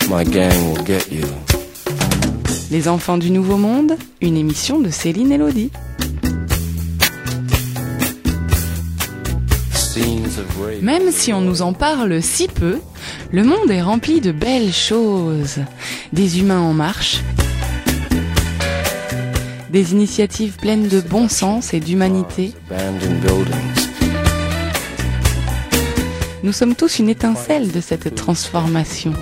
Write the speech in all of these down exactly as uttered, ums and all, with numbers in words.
My gang will get you. Les enfants du Nouveau Monde, une émission de Céline Elodie. Même si on nous en parle si peu, le monde est rempli de belles choses. Des humains en marche, des initiatives pleines de bon sens et d'humanité. Nous sommes tous une étincelle de cette transformation.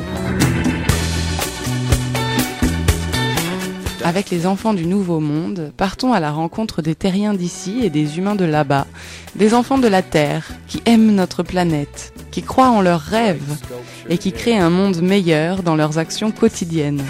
Avec les enfants du Nouveau Monde, partons à la rencontre des terriens d'ici et des humains de là-bas, des enfants de la Terre qui aiment notre planète, qui croient en leurs rêves et qui créent un monde meilleur dans leurs actions quotidiennes.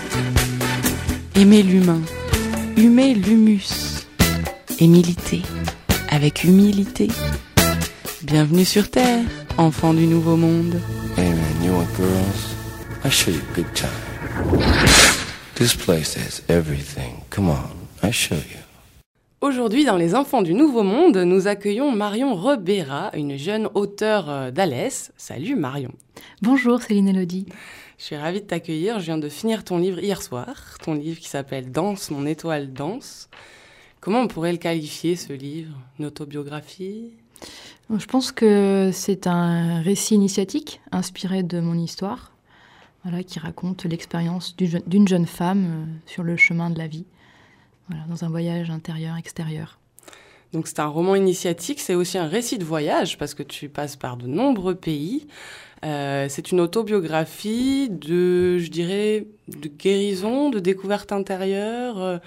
Aimer l'humain, humer l'humus et militer avec humilité. Bienvenue sur Terre, enfants du Nouveau Monde. Hey man, you want girls? I'll show you a good time. This place has everything. Come on, I'll show you. Aujourd'hui, dans Les Enfants du Nouveau Monde, nous accueillons Marion Rebera, une jeune auteure d'Alès. Salut Marion. Bonjour Céline Elodie. Je suis ravie de t'accueillir. Je viens de finir ton livre hier soir, ton livre qui s'appelle « Danse, mon étoile danse ». Comment on pourrait le qualifier, ce livre ? Une autobiographie ? Je pense que c'est un récit initiatique inspiré de mon histoire. Voilà, qui raconte l'expérience d'une jeune femme euh, sur le chemin de la vie, voilà, dans un voyage intérieur-extérieur. Donc c'est un roman initiatique, c'est aussi un récit de voyage, parce que tu passes par de nombreux pays. Euh, c'est une autobiographie de, je dirais, de guérison, de découverte intérieure, euh,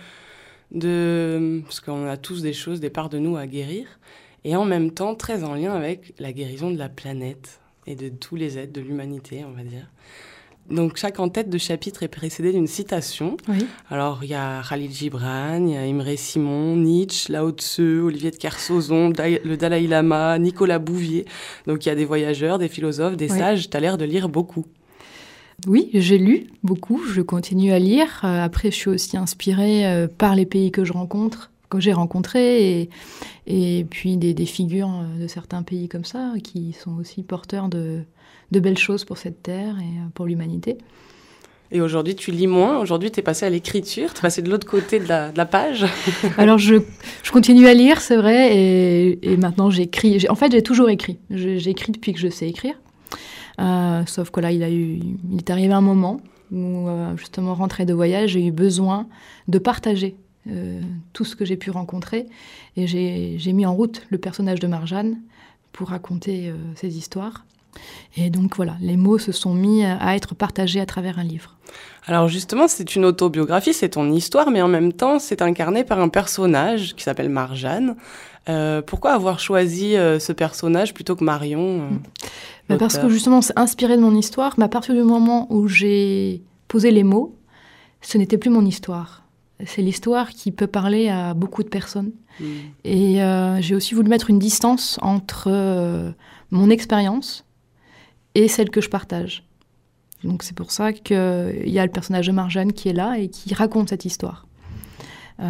de... parce qu'on a tous des choses, des parts de nous à guérir, et en même temps très en lien avec la guérison de la planète et de tous les êtres, de l'humanité, on va dire. Donc, chaque en-tête de chapitre est précédé d'une citation. Oui. Alors, il y a Khalil Gibran, il y a Imre Simon, Nietzsche, Lao Tse, Olivier de Kersauzon, le Dalai Lama, Nicolas Bouvier. Donc, il y a des voyageurs, des philosophes, des oui. sages. Tu as l'air de lire beaucoup. Oui, j'ai lu beaucoup. Je continue à lire. Après, je suis aussi inspirée par les pays que je rencontre, que j'ai rencontrés, et, et puis des, des figures de certains pays comme ça, qui sont aussi porteurs de... de belles choses pour cette terre et pour l'humanité. Et aujourd'hui, tu lis moins. Aujourd'hui, tu es passé à l'écriture. Tu es passé de l'autre côté de la, de la page. Alors, je, je continue à lire, c'est vrai. Et, et maintenant, j'écris. J'ai, en fait, j'ai toujours écrit. Je, j'écris depuis que je sais écrire. Euh, sauf que là, il, a eu, il est arrivé un moment où, euh, justement, rentrée de voyage, j'ai eu besoin de partager euh, tout ce que j'ai pu rencontrer. Et j'ai, j'ai mis en route le personnage de Marjane pour raconter euh, ces histoires. Et donc voilà, les mots se sont mis à être partagés à travers un livre. Alors justement, c'est une autobiographie, c'est ton histoire, mais en même temps, c'est incarné par un personnage qui s'appelle Marjane. Euh, pourquoi avoir choisi euh, ce personnage plutôt que Marion euh, bah Parce que justement, c'est inspiré de mon histoire, mais à partir du moment où j'ai posé les mots, ce n'était plus mon histoire. C'est l'histoire qui peut parler à beaucoup de personnes. Mmh. Et euh, j'ai aussi voulu mettre une distance entre euh, mon expérience et celle que je partage. Donc c'est pour ça qu'il y a le personnage de Marjane qui est là et qui raconte cette histoire. Euh,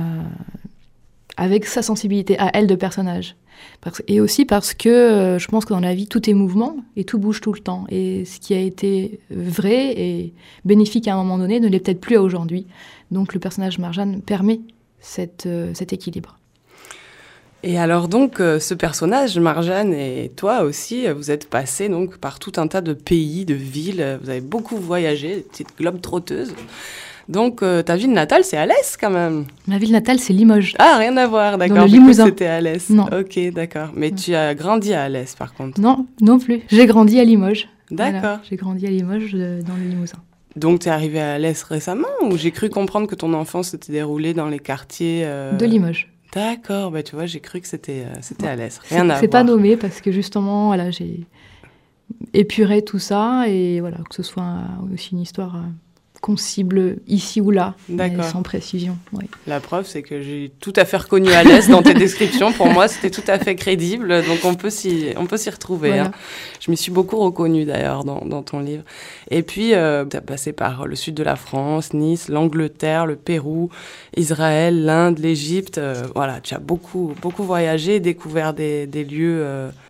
avec sa sensibilité à elle de personnage. Parce, et aussi parce que euh, je pense que dans la vie, tout est mouvement et tout bouge tout le temps. Et ce qui a été vrai et bénéfique à un moment donné ne l'est peut-être plus à aujourd'hui. Donc le personnage de Marjane permet cette, euh, cet équilibre. Et alors donc, euh, ce personnage, Marjane et toi aussi, vous êtes passés donc par tout un tas de pays, de villes. Vous avez beaucoup voyagé, petite globe-trotteuse. Donc, euh, ta ville natale, c'est Alès quand même. Ma ville natale, c'est Limoges. Ah, rien à voir, d'accord. Dans le Limousin. C'était Alès. Non. Ok, d'accord. Mais ouais. Tu as grandi à Alès, par contre. Non, non plus. J'ai grandi à Limoges. D'accord. Voilà. J'ai grandi à Limoges, euh, dans le Limousin. Donc, tu es arrivée à Alès récemment ou j'ai cru comprendre que ton enfance s'était déroulée dans les quartiers... Euh... de Limoges. D'accord, bah tu vois, j'ai cru que c'était, euh, c'était bon, Alès. Rien c'est, à c'est voir. pas nommé parce que justement, voilà, j'ai épuré tout ça et voilà, que ce soit aussi une histoire euh, qu'on cible ici ou là, mais sans précision. Oui. La preuve, c'est que j'ai tout à fait reconnu Alès dans tes descriptions. Pour moi, c'était tout à fait crédible, donc on peut s'y, on peut s'y retrouver. Voilà. Hein. Je m'y suis beaucoup reconnue d'ailleurs dans, dans ton livre. Et puis, euh, tu as passé par le sud de la France, Nice, l'Angleterre, le Pérou, Israël, l'Inde, l'Égypte. Euh, voilà, tu as beaucoup, beaucoup voyagé, découvert des, des lieux euh,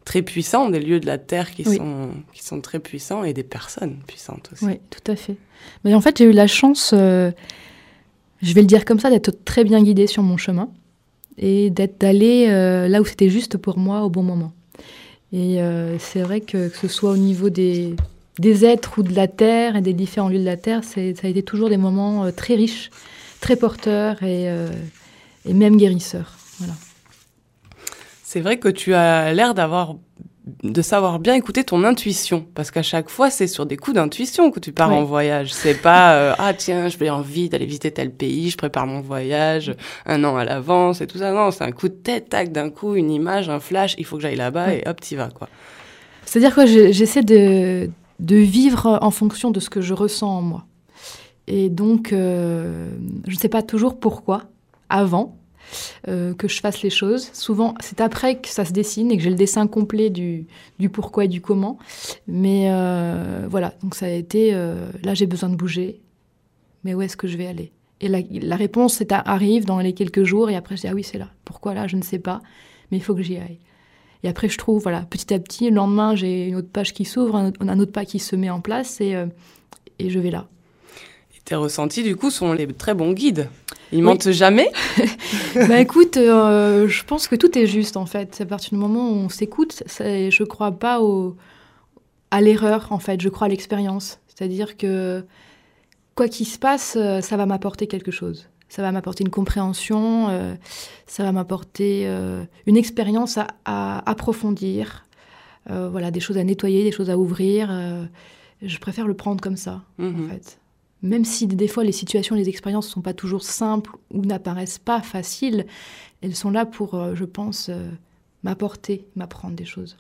très puissants, des lieux de la Terre qui, oui. sont, qui sont très puissants et des personnes puissantes aussi. Oui, tout à fait. Mais en fait, j'ai eu la chance, euh, je vais le dire comme ça, d'être très bien guidée sur mon chemin et d'être d'aller euh, là où c'était juste pour moi au bon moment. Et euh, c'est vrai que, que ce soit au niveau des, des êtres ou de la Terre et des différents lieux de la Terre, c'est, ça a été toujours des moments euh, très riches, très porteurs et, euh, et même guérisseurs. Voilà. C'est vrai que tu as l'air d'avoir, de savoir bien écouter ton intuition, parce qu'à chaque fois, c'est sur des coups d'intuition que tu pars ouais. en voyage. C'est pas euh, « Ah tiens, j'ai envie d'aller visiter tel pays, je prépare mon voyage un an à l'avance et tout ça ». Non, c'est un coup de tête, tac, d'un coup, une image, un flash, il faut que j'aille là-bas ouais. et hop, t'y vas, quoi. C'est-à-dire que je, j'essaie de, de vivre en fonction de ce que je ressens en moi. Et donc, euh, je ne sais pas toujours pourquoi, avant, Euh, que je fasse les choses. Souvent, c'est après que ça se dessine et que j'ai le dessin complet du, du pourquoi et du comment. Mais euh, voilà, donc ça a été, euh, là j'ai besoin de bouger, mais où est-ce que je vais aller ? Et la, la réponse c'est, arrive dans les quelques jours et après je dis, ah oui c'est là. Pourquoi là ? Je ne sais pas, mais il faut que j'y aille. Et après je trouve, voilà, petit à petit, le lendemain j'ai une autre page qui s'ouvre, un, un autre pas qui se met en place et, euh, et je vais là. Et tes ressentis du coup sont les très bons guides. Ils oui. mentent jamais ? Bah écoute, euh, je pense que tout est juste en fait. À partir du moment où on s'écoute, ça, je crois pas au, à l'erreur en fait. Je crois à l'expérience. C'est-à-dire que quoi qu'il se passe, ça va m'apporter quelque chose. Ça va m'apporter une compréhension, euh, ça va m'apporter euh, une expérience à, à approfondir. Euh, voilà, des choses à nettoyer, des choses à ouvrir. Euh, je préfère le prendre comme ça mmh. en fait. Même si des fois les situations, les expériences ne sont pas toujours simples ou n'apparaissent pas faciles, elles sont là pour, euh, je pense, euh, m'apporter, m'apprendre des choses.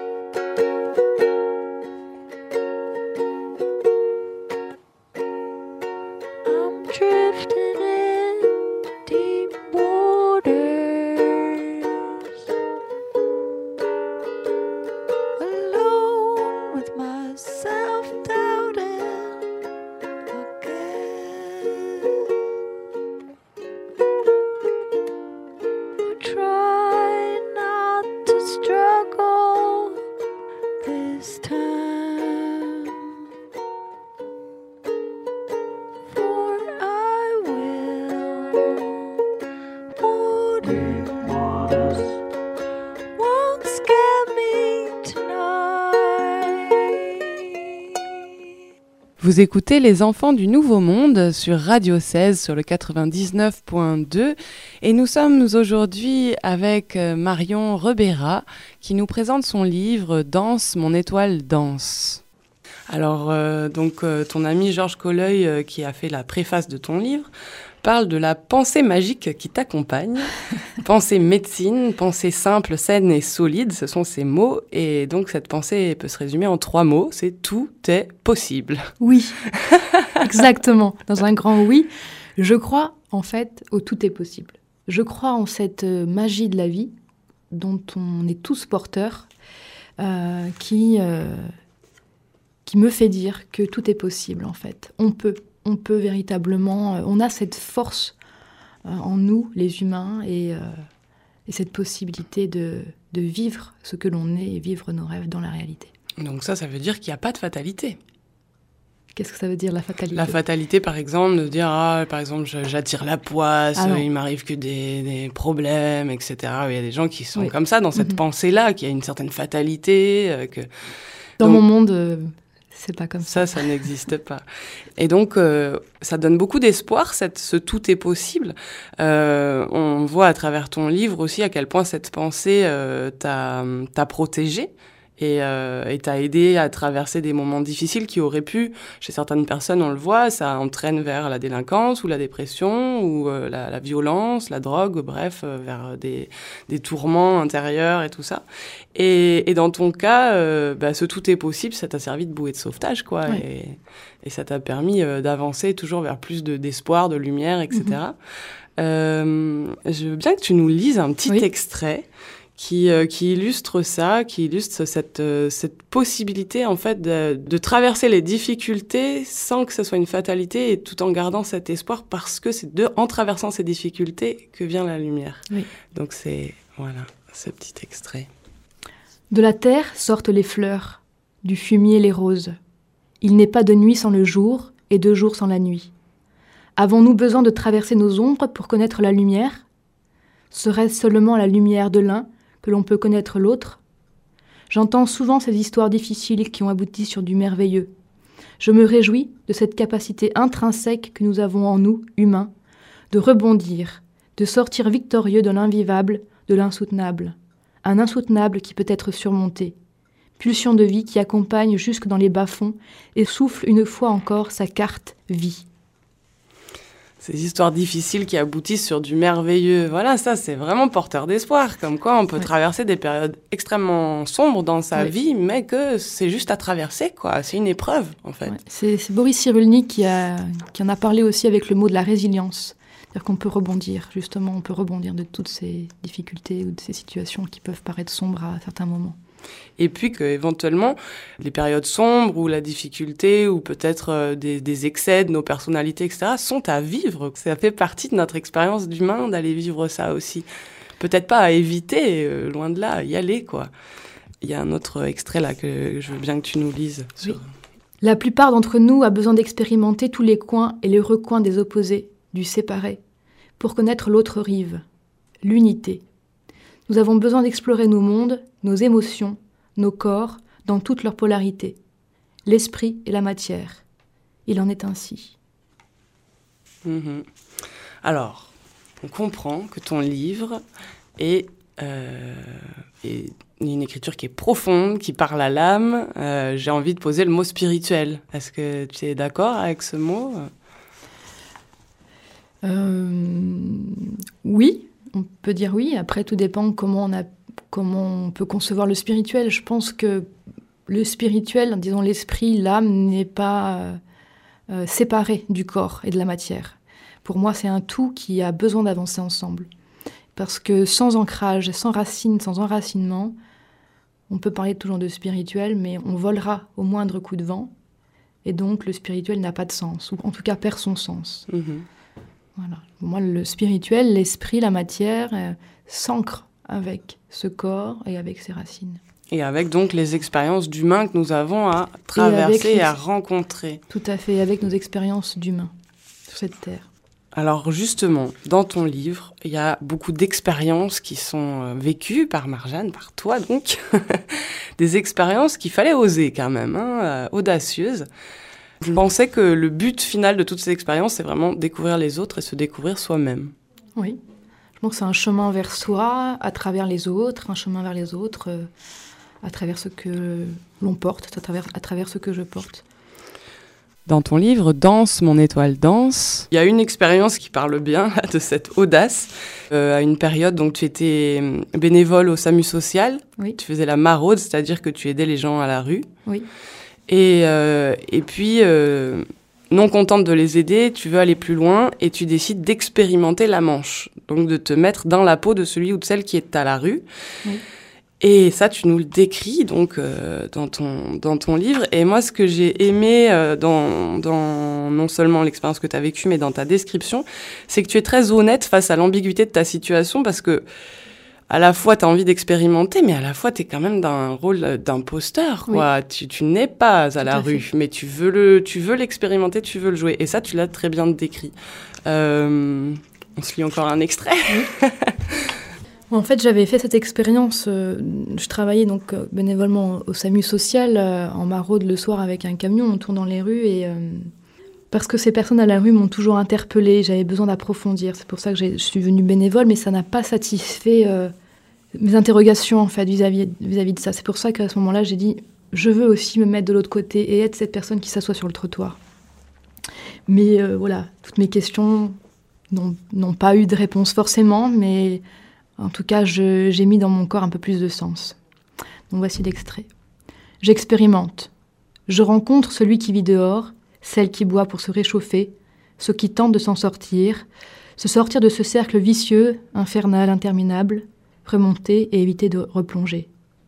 I'm drifting in deep waters, alone with myself doubting. Vous écoutez Les Enfants du Nouveau Monde sur Radio seize, sur le quatre-vingt-dix-neuf point deux. Et nous sommes aujourd'hui avec Marion Rebera qui nous présente son livre « Danse, mon étoile danse ». Alors, euh, donc, euh, ton ami Georges Colleuil, euh, qui a fait la préface de ton livre, parle de la pensée magique qui t'accompagne. Pensée médecine, pensée simple, saine et solide, ce sont ces mots. Et donc, cette pensée peut se résumer en trois mots, c'est « tout est possible ». Oui, exactement. Dans un grand oui, je crois en fait au tout est possible. Je crois en cette magie de la vie dont on est tous porteurs, euh, qui, euh, qui me fait dire que tout est possible en fait. On peut. On peut véritablement, on a cette force euh, en nous, les humains, et, euh, et cette possibilité de, de vivre ce que l'on est et vivre nos rêves dans la réalité. Donc ça, ça veut dire qu'il n'y a pas de fatalité. Qu'est-ce que ça veut dire, la fatalité ? La fatalité, par exemple, de dire, ah, par exemple, j'attire la poisse, ah il m'arrive que des, des problèmes, et cetera. Il y a des gens qui sont oui. comme ça, dans cette mm-hmm. pensée-là, qu'il y a une certaine fatalité. Euh, que... Dans Donc, mon monde... Euh... C'est pas comme ça. Ça, ça n'existe pas. Et donc, euh, ça donne beaucoup d'espoir, cette, ce tout est possible. Euh, on voit à travers ton livre aussi à quel point cette pensée euh, t'a, t'a protégée et, euh, et t'a aidé à traverser des moments difficiles qui auraient pu, chez certaines personnes, on le voit, ça entraîne vers la délinquance ou la dépression ou euh, la, la violence, la drogue, bref, euh, vers des, des tourments intérieurs et tout ça. Et, et dans ton cas, euh, bah, ce tout est possible, ça t'a servi de bouée de sauvetage, quoi. Oui. Et, et ça t'a permis euh, d'avancer toujours vers plus de, d'espoir, de lumière, et cetera. Mm-hmm. Euh, je veux bien que tu nous lises un petit oui. extrait qui, euh, qui illustre ça, qui illustre cette, euh, cette possibilité, en fait, de, de traverser les difficultés sans que ce soit une fatalité et tout en gardant cet espoir parce que c'est de, en traversant ces difficultés que vient la lumière. Oui. Donc c'est, voilà, ce petit extrait. De la terre sortent les fleurs, du fumier les roses. Il n'est pas de nuit sans le jour, et de jour sans la nuit. Avons-nous besoin de traverser nos ombres pour connaître la lumière ? Serait-ce seulement la lumière de l'un que l'on peut connaître l'autre ? J'entends souvent ces histoires difficiles qui ont abouti sur du merveilleux. Je me réjouis de cette capacité intrinsèque que nous avons en nous, humains, de rebondir, de sortir victorieux de l'invivable, de l'insoutenable. Un insoutenable qui peut être surmonté. Pulsion de vie qui accompagne jusque dans les bas-fonds et souffle une fois encore sa carte vie. Ces histoires difficiles qui aboutissent sur du merveilleux. Voilà, ça, c'est vraiment porteur d'espoir. Comme quoi, on peut oui. traverser des périodes extrêmement sombres dans sa oui. vie, mais que c'est juste à traverser, quoi. C'est une épreuve, en fait. Ouais. C'est, c'est Boris Cyrulnik qui, a, qui en a parlé aussi avec le mot de la résilience. C'est-à-dire qu'on peut rebondir, justement, on peut rebondir de toutes ces difficultés ou de ces situations qui peuvent paraître sombres à certains moments. Et puis qu'éventuellement, les périodes sombres ou la difficulté ou peut-être euh, des, des excès de nos personnalités, et cetera, sont à vivre. Ça fait partie de notre expérience d'humain d'aller vivre ça aussi. Peut-être pas à éviter, euh, loin de là, y aller, quoi. Il y a un autre extrait là que je veux bien que tu nous lises. Sur... Oui. La plupart d'entre nous a besoin d'expérimenter tous les coins et les recoins des opposés, du séparé, pour connaître l'autre rive, l'unité. Nous avons besoin d'explorer nos mondes, nos émotions, nos corps, dans toute leur polarité, l'esprit et la matière. Il en est ainsi. Mmh. Alors, on comprend que ton livre est, euh, est une écriture qui est profonde, qui parle à l'âme. Euh, j'ai envie de poser le mot spirituel. Est-ce que tu es d'accord avec ce mot ? euh, Oui. On peut dire oui, après tout dépend comment on, a, comment on peut concevoir le spirituel. Je pense que le spirituel, disons l'esprit, l'âme, n'est pas euh, séparé du corps et de la matière. Pour moi, c'est un tout qui a besoin d'avancer ensemble. Parce que sans ancrage, sans racine, sans enracinement, on peut parler toujours de spirituel, mais on volera au moindre coup de vent. Et donc, le spirituel n'a pas de sens, ou en tout cas perd son sens. Mmh. Voilà. Pour moi, le spirituel, l'esprit, la matière euh, s'ancrent avec ce corps et avec ses racines. Et avec donc les expériences d'humains que nous avons à traverser et, et à rencontrer. Tout à fait, avec nos expériences d'humains sur cette terre. Alors justement, dans ton livre, il y a beaucoup d'expériences qui sont vécues par Marjane, par toi donc. Des expériences qu'il fallait oser quand même, hein, euh, audacieuses. Je pensais que le but final de toutes ces expériences, c'est vraiment découvrir les autres et se découvrir soi-même. Oui, je pense que c'est un chemin vers soi, à travers les autres, un chemin vers les autres, euh, à travers ce que l'on porte, à travers, à travers ce que je porte. Dans ton livre « Danse, mon étoile danse », il y a une expérience qui parle bien là, de cette audace. Euh, à une période, donc, tu étais bénévole au SAMU social, oui. Tu faisais la maraude, c'est-à-dire que tu aidais les gens à la rue. Oui. Et, euh, et puis, euh, non contente de les aider, tu veux aller plus loin et tu décides d'expérimenter la Manche. Donc, de te mettre dans la peau de celui ou de celle qui est à la rue. Oui. Et ça, tu nous le décris donc, euh, dans, ton, dans ton livre. Et moi, ce que j'ai aimé euh, dans, dans non seulement l'expérience que tu as vécue, mais dans ta description, c'est que tu es très honnête face à l'ambiguïté de ta situation parce que à la fois, tu as envie d'expérimenter, mais à la fois, tu es quand même dans un rôle d'imposteur, quoi. Oui. Tu, tu n'es pas à Tout la à rue, fait. mais tu veux, le, tu veux l'expérimenter, tu veux le jouer. Et ça, tu l'as très bien décrit. Euh, on se lit encore un extrait. Oui. En fait, j'avais fait cette expérience. Euh, je travaillais donc euh, bénévolement au SAMU social, euh, en maraude le soir avec un camion, on tourne dans les rues. Et, euh, parce que ces personnes à la rue m'ont toujours interpellée, j'avais besoin d'approfondir. C'est pour ça que j'ai, je suis devenue bénévole, mais ça n'a pas satisfait euh, mes interrogations en fait, vis-à-vis, vis-à-vis de ça. C'est pour ça qu'à ce moment-là, j'ai dit, je veux aussi me mettre de l'autre côté et être cette personne qui s'assoit sur le trottoir. Mais euh, voilà, toutes mes questions n'ont, n'ont pas eu de réponse forcément, mais en tout cas, je, j'ai mis dans mon corps un peu plus de sens. Donc voici l'extrait. J'expérimente. Je rencontre celui qui vit dehors, celle qui boit pour se réchauffer, ceux qui tentent de s'en sortir, se sortir de ce cercle vicieux, infernal, interminable, remonter et éviter de replonger.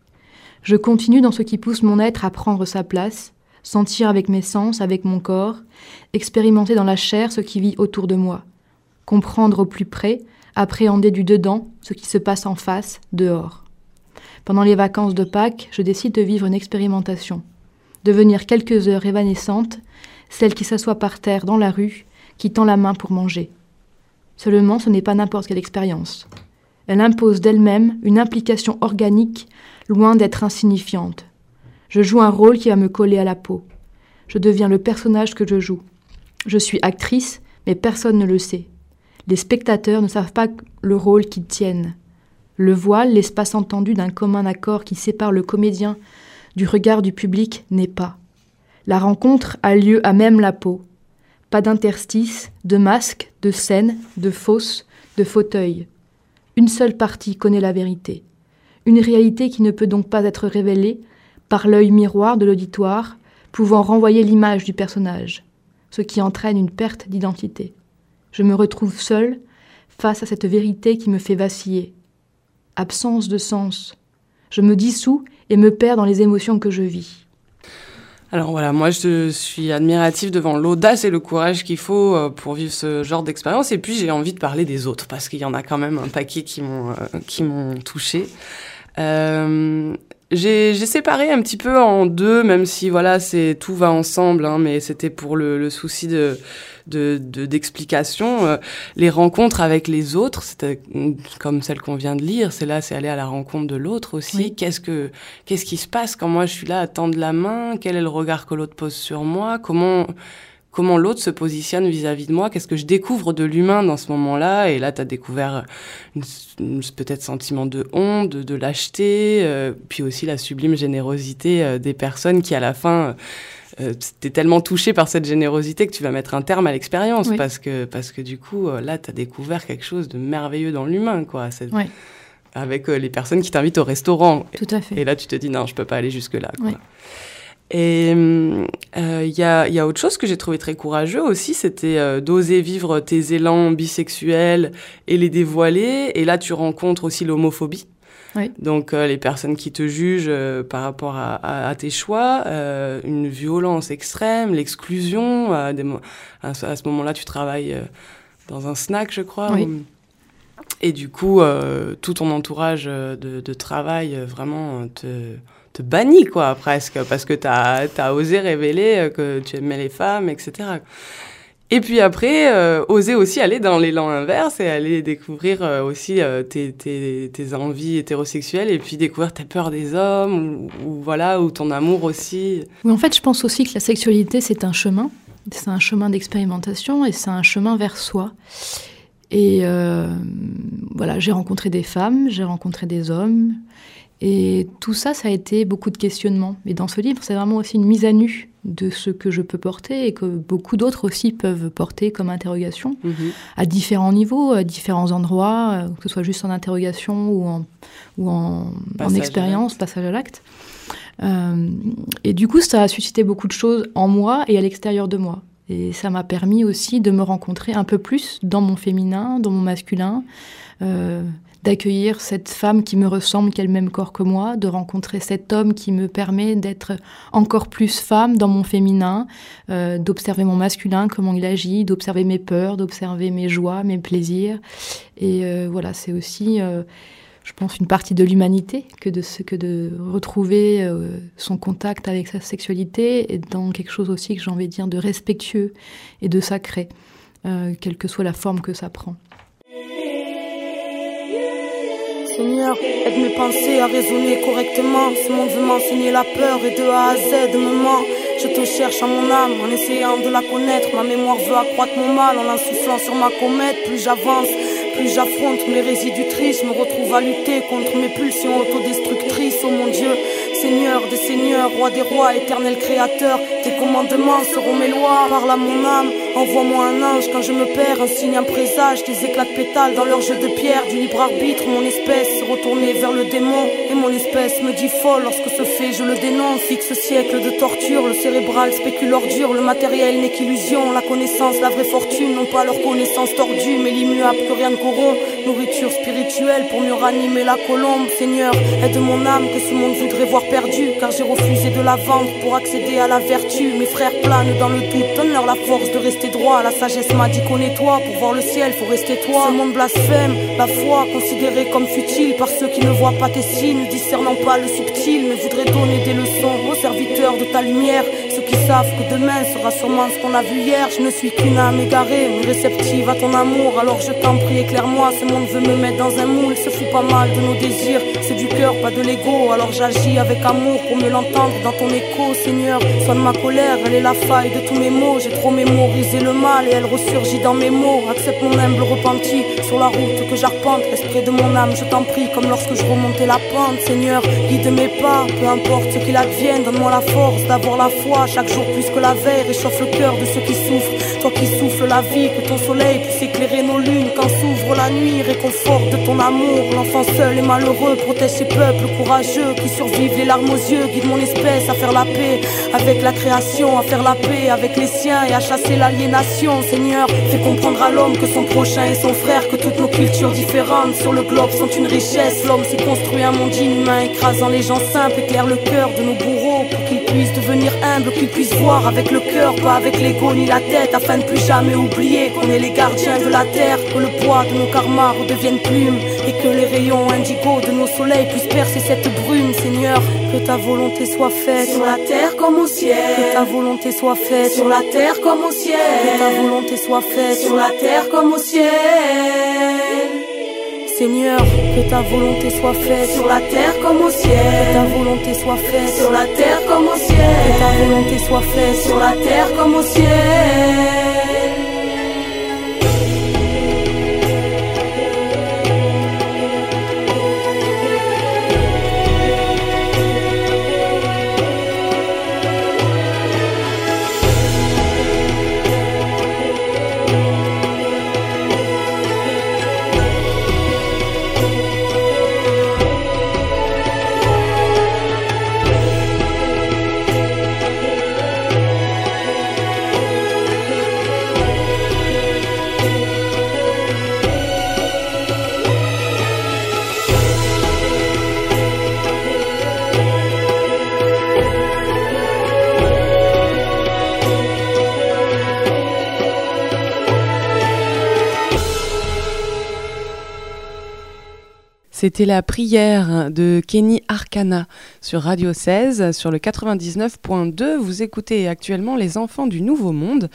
Je continue dans ce qui pousse mon être à prendre sa place, sentir avec mes sens, avec mon corps, expérimenter dans la chair ce qui vit autour de moi, comprendre au plus près, appréhender du dedans ce qui se passe en face, dehors. Pendant les vacances de Pâques, je décide de vivre une expérimentation. Devenir quelques heures évanescentes, celle qui s'assoit par terre dans la rue, qui tend la main pour manger. Seulement, ce n'est pas n'importe quelle expérience. Elle impose d'elle-même une implication organique, loin d'être insignifiante. Je joue un rôle qui va me coller à la peau. Je deviens le personnage que je joue. Je suis actrice, mais personne ne le sait. Les spectateurs ne savent pas le rôle qu'ils tiennent. Le voile, l'espace entendu d'un commun accord qui sépare le comédien du regard du public, n'est pas. La rencontre a lieu à même la peau. Pas d'interstice, de masque, de scène, de fosse, de fauteuil. Une seule partie connaît la vérité. Une réalité qui ne peut donc pas être révélée par l'œil miroir de l'auditoire, pouvant renvoyer l'image du personnage, ce qui entraîne une perte d'identité. Je me retrouve seule face à cette vérité qui me fait vaciller. Absence de sens. Je me dissous et me perds dans les émotions que je vis. Alors voilà, moi je suis admirative devant l'audace et le courage qu'il faut pour vivre ce genre d'expérience. Et puis j'ai envie de parler des autres, parce qu'il y en a quand même un paquet qui m'ont, euh, qui m'ont touchée. Euh, j'ai, j'ai séparé un petit peu en deux, même si voilà, c'est, tout va ensemble, hein, mais c'était pour le, le souci de... De, de, d'explication, euh, les rencontres avec les autres, c'était comme celle qu'on vient de lire, c'est là, c'est aller à la rencontre de l'autre aussi. Oui. Qu'est-ce que, qu'est-ce qui se passe quand moi je suis là à tendre la main? Quel est le regard que l'autre pose sur moi? Comment, comment l'autre se positionne vis-à-vis de moi? Qu'est-ce que je découvre de l'humain dans ce moment-là? Et là, t'as découvert une, une, peut-être sentiment de honte, de, de lâcheté, euh, puis aussi la sublime générosité euh, des personnes qui, à la fin, euh, Euh, t'es tellement touché par cette générosité que tu vas mettre un terme à l'expérience, oui. parce que parce que du coup euh, là t'as découvert quelque chose de merveilleux dans l'humain, quoi. C'est, oui. Avec euh, les personnes qui t'invitent au restaurant. Tout à fait. Et là tu te dis non, je peux pas aller jusque là, quoi. Oui. Et il euh, y a il y a autre chose que j'ai trouvé très courageux aussi, c'était euh, d'oser vivre tes élans bisexuels et les dévoiler. Et là tu rencontres aussi l'homophobie. Oui. Donc euh, les personnes qui te jugent euh, par rapport à, à, à tes choix, euh, une violence extrême, l'exclusion. À, des mo- à, à ce moment-là, tu travailles euh, dans un snack, je crois. Oui. Où, et du coup, euh, tout ton entourage de, de travail euh, vraiment te, te bannit, quoi, presque, parce que t'as, t'as osé révéler que tu aimais les femmes, et cetera. Et puis après, euh, oser aussi aller dans l'élan inverse et aller découvrir euh, aussi euh, tes, tes, tes envies hétérosexuelles et puis découvrir tes peurs des hommes ou, ou, voilà, ou ton amour aussi. Oui, en fait, je pense aussi que la sexualité, c'est un chemin. C'est un chemin d'expérimentation et c'est un chemin vers soi. Et euh, voilà, j'ai rencontré des femmes, j'ai rencontré des hommes. Et tout ça, ça a été beaucoup de questionnements. Et dans ce livre, c'est vraiment aussi une mise à nu de ce que je peux porter et que beaucoup d'autres aussi peuvent porter comme interrogation, mmh. à différents niveaux, à différents endroits, que ce soit juste en interrogation ou en, ou en, en expérience, passage à l'acte. Euh, et du coup, ça a suscité beaucoup de choses en moi et à l'extérieur de moi. Et ça m'a permis aussi de me rencontrer un peu plus dans mon féminin, dans mon masculin, euh, d'accueillir cette femme qui me ressemble, qui a le même corps que moi, de rencontrer cet homme qui me permet d'être encore plus femme dans mon féminin, euh, d'observer mon masculin, comment il agit, d'observer mes peurs, d'observer mes joies, mes plaisirs. Et euh, voilà, c'est aussi, euh, je pense, une partie de l'humanité que de, que de retrouver euh, son contact avec sa sexualité et dans quelque chose aussi que j'ai envie de dire de respectueux et de sacré, euh, quelle que soit la forme que ça prend. Seigneur, aide mes pensées à raisonner correctement. Ce monde veut m'enseigner la peur et de A à Z me ment. Je te cherche à mon âme en essayant de la connaître. Ma mémoire veut accroître mon mal en l'insufflant sur ma comète. Plus j'avance, plus j'affronte mes résidus tristes. Je me retrouve à lutter contre mes pulsions autodestructrices. Oh mon Dieu, Seigneur des seigneurs, roi des rois, éternel créateur, tes commandements seront mes lois. Parle à mon âme, envoie-moi un ange quand je me perds, un signe, un présage, des éclats de pétales dans leur jeu de pierre, du libre arbitre, mon espèce s'est retournée vers le démon. Et mon espèce me dit folle lorsque ce fait je le dénonce. Fixe siècle de torture, le cérébral spécule ordure, le matériel n'est qu'illusion, la connaissance, la vraie fortune, non pas leur connaissance tordue, mais l'immuable que rien ne corrompt. Nourriture spirituelle pour mieux ranimer la colombe. Seigneur, aide mon âme que ce monde voudrait voir perdu, car j'ai refusé de la vendre pour accéder à la vertu. Mes frères planent dans le doute, donne-leur la force de rester droit. La sagesse m'a dit connais-toi, pour voir le ciel faut rester toi. Ce monde blasphème, la foi considérée comme futile, par ceux qui ne voient pas tes signes, discernant pas le subtil, mais voudraient donner des leçons aux serviteurs de ta lumière. Ceux qui savent que demain sera sûrement ce qu'on a vu hier. Je ne suis qu'une âme égarée, mais réceptive à ton amour. Alors je t'en prie, éclaire-moi, ce monde veut me mettre dans un moule. Se fout pas mal de nos désirs, c'est du cœur, pas de l'ego. Alors j'agis avec amour pour mieux l'entendre dans ton écho. Seigneur, soigne ma colère, elle est la faille de tous mes mots. J'ai trop mémorisé le mal et elle ressurgit dans mes mots. Accepte mon humble repenti sur la route que j'arpente. Reste près de mon âme, je t'en prie, comme lorsque je remontais la pente. Seigneur, guide mes pas, peu importe ce qu'il advienne. Donne-moi la force d'avoir la foi chaque jour plus que la veille. Réchauffe le cœur de ceux qui souffrent, toi qui souffles la vie. Que ton soleil puisse éclairer nos lunes quand s'ouvre la nuit. Réconforte de ton amour l'enfant seul et malheureux. Protège ces peuples courageux qui survivent les larmes aux yeux. Guide mon espèce à faire la paix avec la création, à faire la paix avec les siens et à chasser l'aliénation. Seigneur, fais comprendre à l'homme que son prochain est son frère, que toutes nos cultures différentes sur le globe sont une richesse. L'homme s'est construit un monde inhumain, écrasant les gens simples. Éclaire le cœur de nos bourreaux pour qu'ils puissent devenir humbles, qu'ils puissent voir avec le cœur, pas avec l'ego ni la tête, afin de plus jamais oublier qu'on est les gardiens de la terre. Que le poids de nos karmas redevienne plume et que les rayons indigo de nos soleils puissent percer cette brume. Seigneur, que ta volonté soit faite sur la terre comme au ciel. Que ta volonté soit faite sur la terre comme au ciel. Que ta volonté soit faite sur la terre comme au ciel. Seigneur, que ta volonté soit faite sur la terre comme au ciel. Que ta volonté soit faite sur la terre comme au ciel. Que ta volonté soit faite sur la terre comme au ciel. C'était la prière de Kenny Arcana sur Radio seize, sur le quatre-vingt-dix-neuf point deux. Vous écoutez actuellement Les Enfants du Nouveau Monde,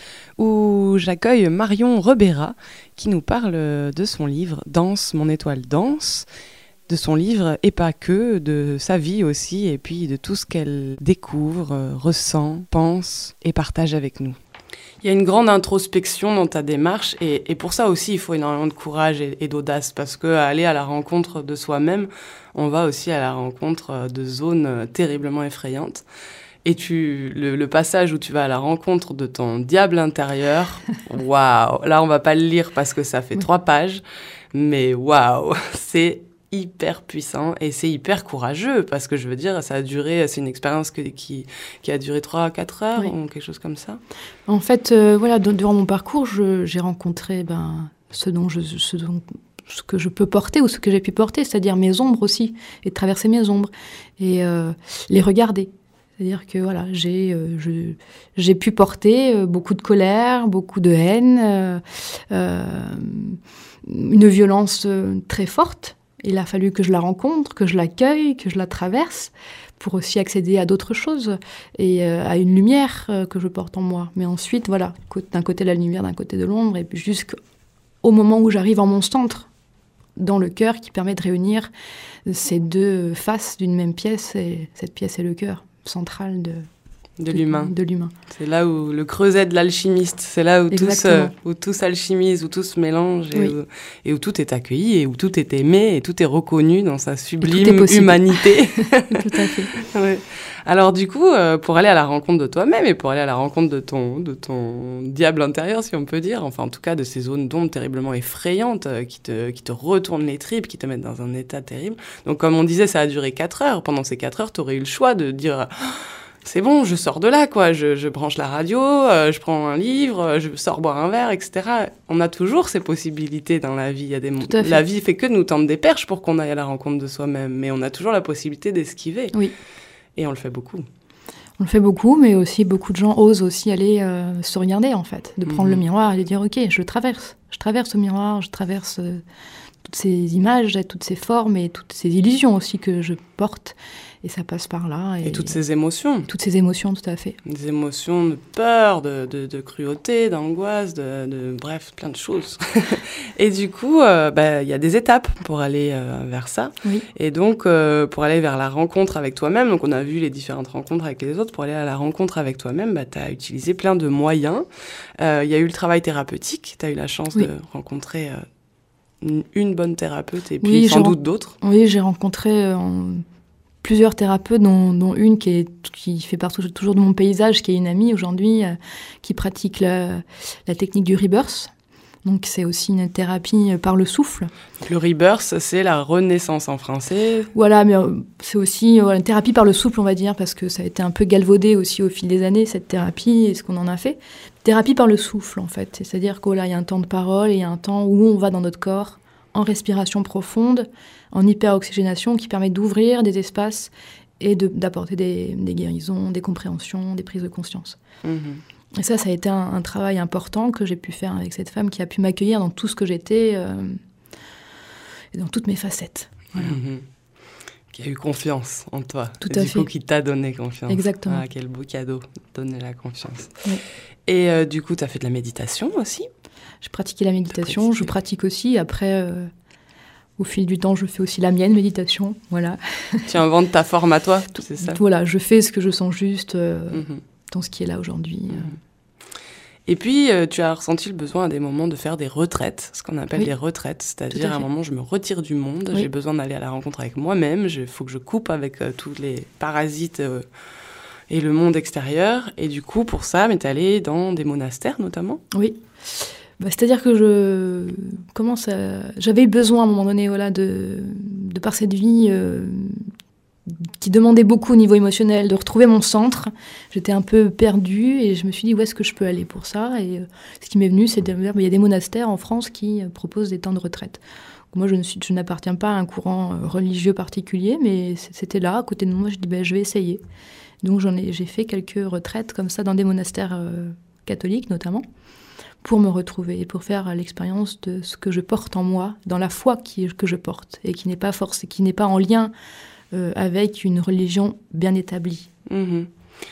où j'accueille Marion Rebera, qui nous parle de son livre « Danse, mon étoile danse », de son livre et pas que, de sa vie aussi, et puis de tout ce qu'elle découvre, ressent, pense et partage avec nous. Il y a une grande introspection dans ta démarche et, et pour ça aussi, il faut énormément de courage et, et d'audace parce qu'aller à la rencontre de soi-même, on va aussi à la rencontre de zones terriblement effrayantes. Et tu, le, le passage où tu vas à la rencontre de ton diable intérieur, waouh! Là, on va pas le lire parce que ça fait oui. trois pages, mais waouh! C'est hyper puissant et c'est hyper courageux parce que je veux dire ça a duré, c'est une expérience que, qui, qui a duré trois à quatre heures oui. ou quelque chose comme ça. En fait, euh, voilà, d- durant mon parcours, je, j'ai rencontré ben, ce, dont je, ce, dont, ce que je peux porter ou ce que j'ai pu porter, c'est-à-dire mes ombres aussi, et traverser mes ombres et euh, les regarder. C'est-à-dire que voilà, j'ai, euh, je, j'ai pu porter euh, beaucoup de colère, beaucoup de haine, euh, euh, une violence euh, très forte. Il a fallu que je la rencontre, que je l'accueille, que je la traverse pour aussi accéder à d'autres choses et euh, à une lumière euh, que je porte en moi. Mais ensuite, voilà, d'un côté la lumière, d'un côté de l'ombre, et puis jusqu'au moment où j'arrive en mon centre, dans le cœur, qui permet de réunir ces deux faces d'une même pièce, et cette pièce est le cœur central de... De l'humain. De l'humain. C'est là où le creuset de l'alchimiste, c'est là où tout, se, où tout s'alchimise, où tout se mélange et, oui. où, et où tout est accueilli et où tout est aimé et tout est reconnu dans sa sublime humanité. Tout à fait. Ouais. Alors du coup, euh, pour aller à la rencontre de toi-même et pour aller à la rencontre de ton, de ton diable intérieur, si on peut dire, enfin en tout cas de ces zones d'ombre terriblement effrayantes euh, qui, te, qui te retournent les tripes, qui te mettent dans un état terrible. Donc comme on disait, ça a duré quatre heures. Pendant ces quatre heures, tu aurais eu le choix de dire... C'est bon, je sors de là, quoi. Je, je branche la radio, euh, je prends un livre, je sors boire un verre, et cetera. On a toujours ces possibilités dans la vie. Il y a des... La vie fait que de nous tendre des perches pour qu'on aille à la rencontre de soi-même. Mais on a toujours la possibilité d'esquiver. Oui. Et on le fait beaucoup. On le fait beaucoup, mais aussi beaucoup de gens osent aussi aller euh, se regarder, en fait. De prendre mmh. le miroir et de dire, OK, je traverse. Je traverse le miroir, je traverse... Euh, toutes ces images, toutes ces formes et toutes ces illusions aussi que je porte. Et ça passe par là. Et, et toutes ces émotions. Toutes ces émotions, tout à fait. Des émotions de peur, de, de, de cruauté, d'angoisse, de, de bref, plein de choses. Et du coup, euh, bah, y a des étapes pour aller euh, vers ça. Oui. Et donc, euh, pour aller vers la rencontre avec toi-même, donc on a vu les différentes rencontres avec les autres, pour aller à la rencontre avec toi-même, bah, tu as utilisé plein de moyens. Il euh, y a eu le travail thérapeutique, tu as eu la chance oui. de rencontrer euh, une, une bonne thérapeute et puis oui, sans doute d'autres. Oui, j'ai rencontré... Euh, en... plusieurs thérapeutes, dont, dont une qui, est, qui fait partie toujours de mon paysage, qui est une amie aujourd'hui, euh, qui pratique la, la technique du rebirth. Donc c'est aussi une thérapie par le souffle. Le rebirth, c'est la renaissance en français. Voilà, mais euh, c'est aussi euh, une thérapie par le souffle, on va dire, parce que ça a été un peu galvaudé aussi au fil des années, cette thérapie, et ce qu'on en a fait. Thérapie par le souffle, en fait. C'est-à-dire qu'il y a un temps de parole, et il y a un temps où on va dans notre corps, en respiration profonde, en hyperoxygénation, qui permet d'ouvrir des espaces et de, d'apporter des, des guérisons, des compréhensions, des prises de conscience. Mmh. Et ça, ça a été un, un travail important que j'ai pu faire avec cette femme qui a pu m'accueillir dans tout ce que j'étais euh, et dans toutes mes facettes. Voilà. Mmh. Qui a eu confiance en toi. Tout et à du fait. coup, qui t'a donné confiance. Exactement. Ah, quel beau cadeau, donner la confiance. Oui. Et euh, du coup, tu as fait de la méditation aussi ? Je pratiquais la méditation, je pratique aussi. Après, euh, au fil du temps, je fais aussi la mienne, méditation. Voilà. Tu inventes ta forme à toi, c'est ça ? Voilà, je fais ce que je sens juste euh, mm-hmm. dans ce qui est là aujourd'hui. Mm-hmm. Et puis, euh, tu as ressenti le besoin à des moments de faire des retraites, ce qu'on appelle oui. des retraites. C'est-à-dire, à, à un moment, je me retire du monde, oui. j'ai besoin d'aller à la rencontre avec moi-même, il faut que je coupe avec euh, tous les parasites euh, et le monde extérieur. Et du coup, pour ça, tu es allée dans des monastères, notamment ? Oui. Bah, c'est-à-dire que je commence à... j'avais eu besoin à un moment donné, voilà, de, de par cette vie euh, qui demandait beaucoup au niveau émotionnel, de retrouver mon centre. J'étais un peu perdue et je me suis dit où est-ce que je peux aller pour ça. Et euh, ce qui m'est venu, c'est de dire il y a des monastères en France qui euh, proposent des temps de retraite. Donc, moi, je, ne suis, je n'appartiens pas à un courant euh, religieux particulier, mais c'était là, à côté de moi. Je dis ben, je vais essayer. Donc j'en ai, j'ai fait quelques retraites comme ça dans des monastères euh, catholiques notamment, pour me retrouver et pour faire l'expérience de ce que je porte en moi, dans la foi qui, que je porte, et qui n'est pas force, qui n'est pas en lien euh, avec une religion bien établie. Mmh.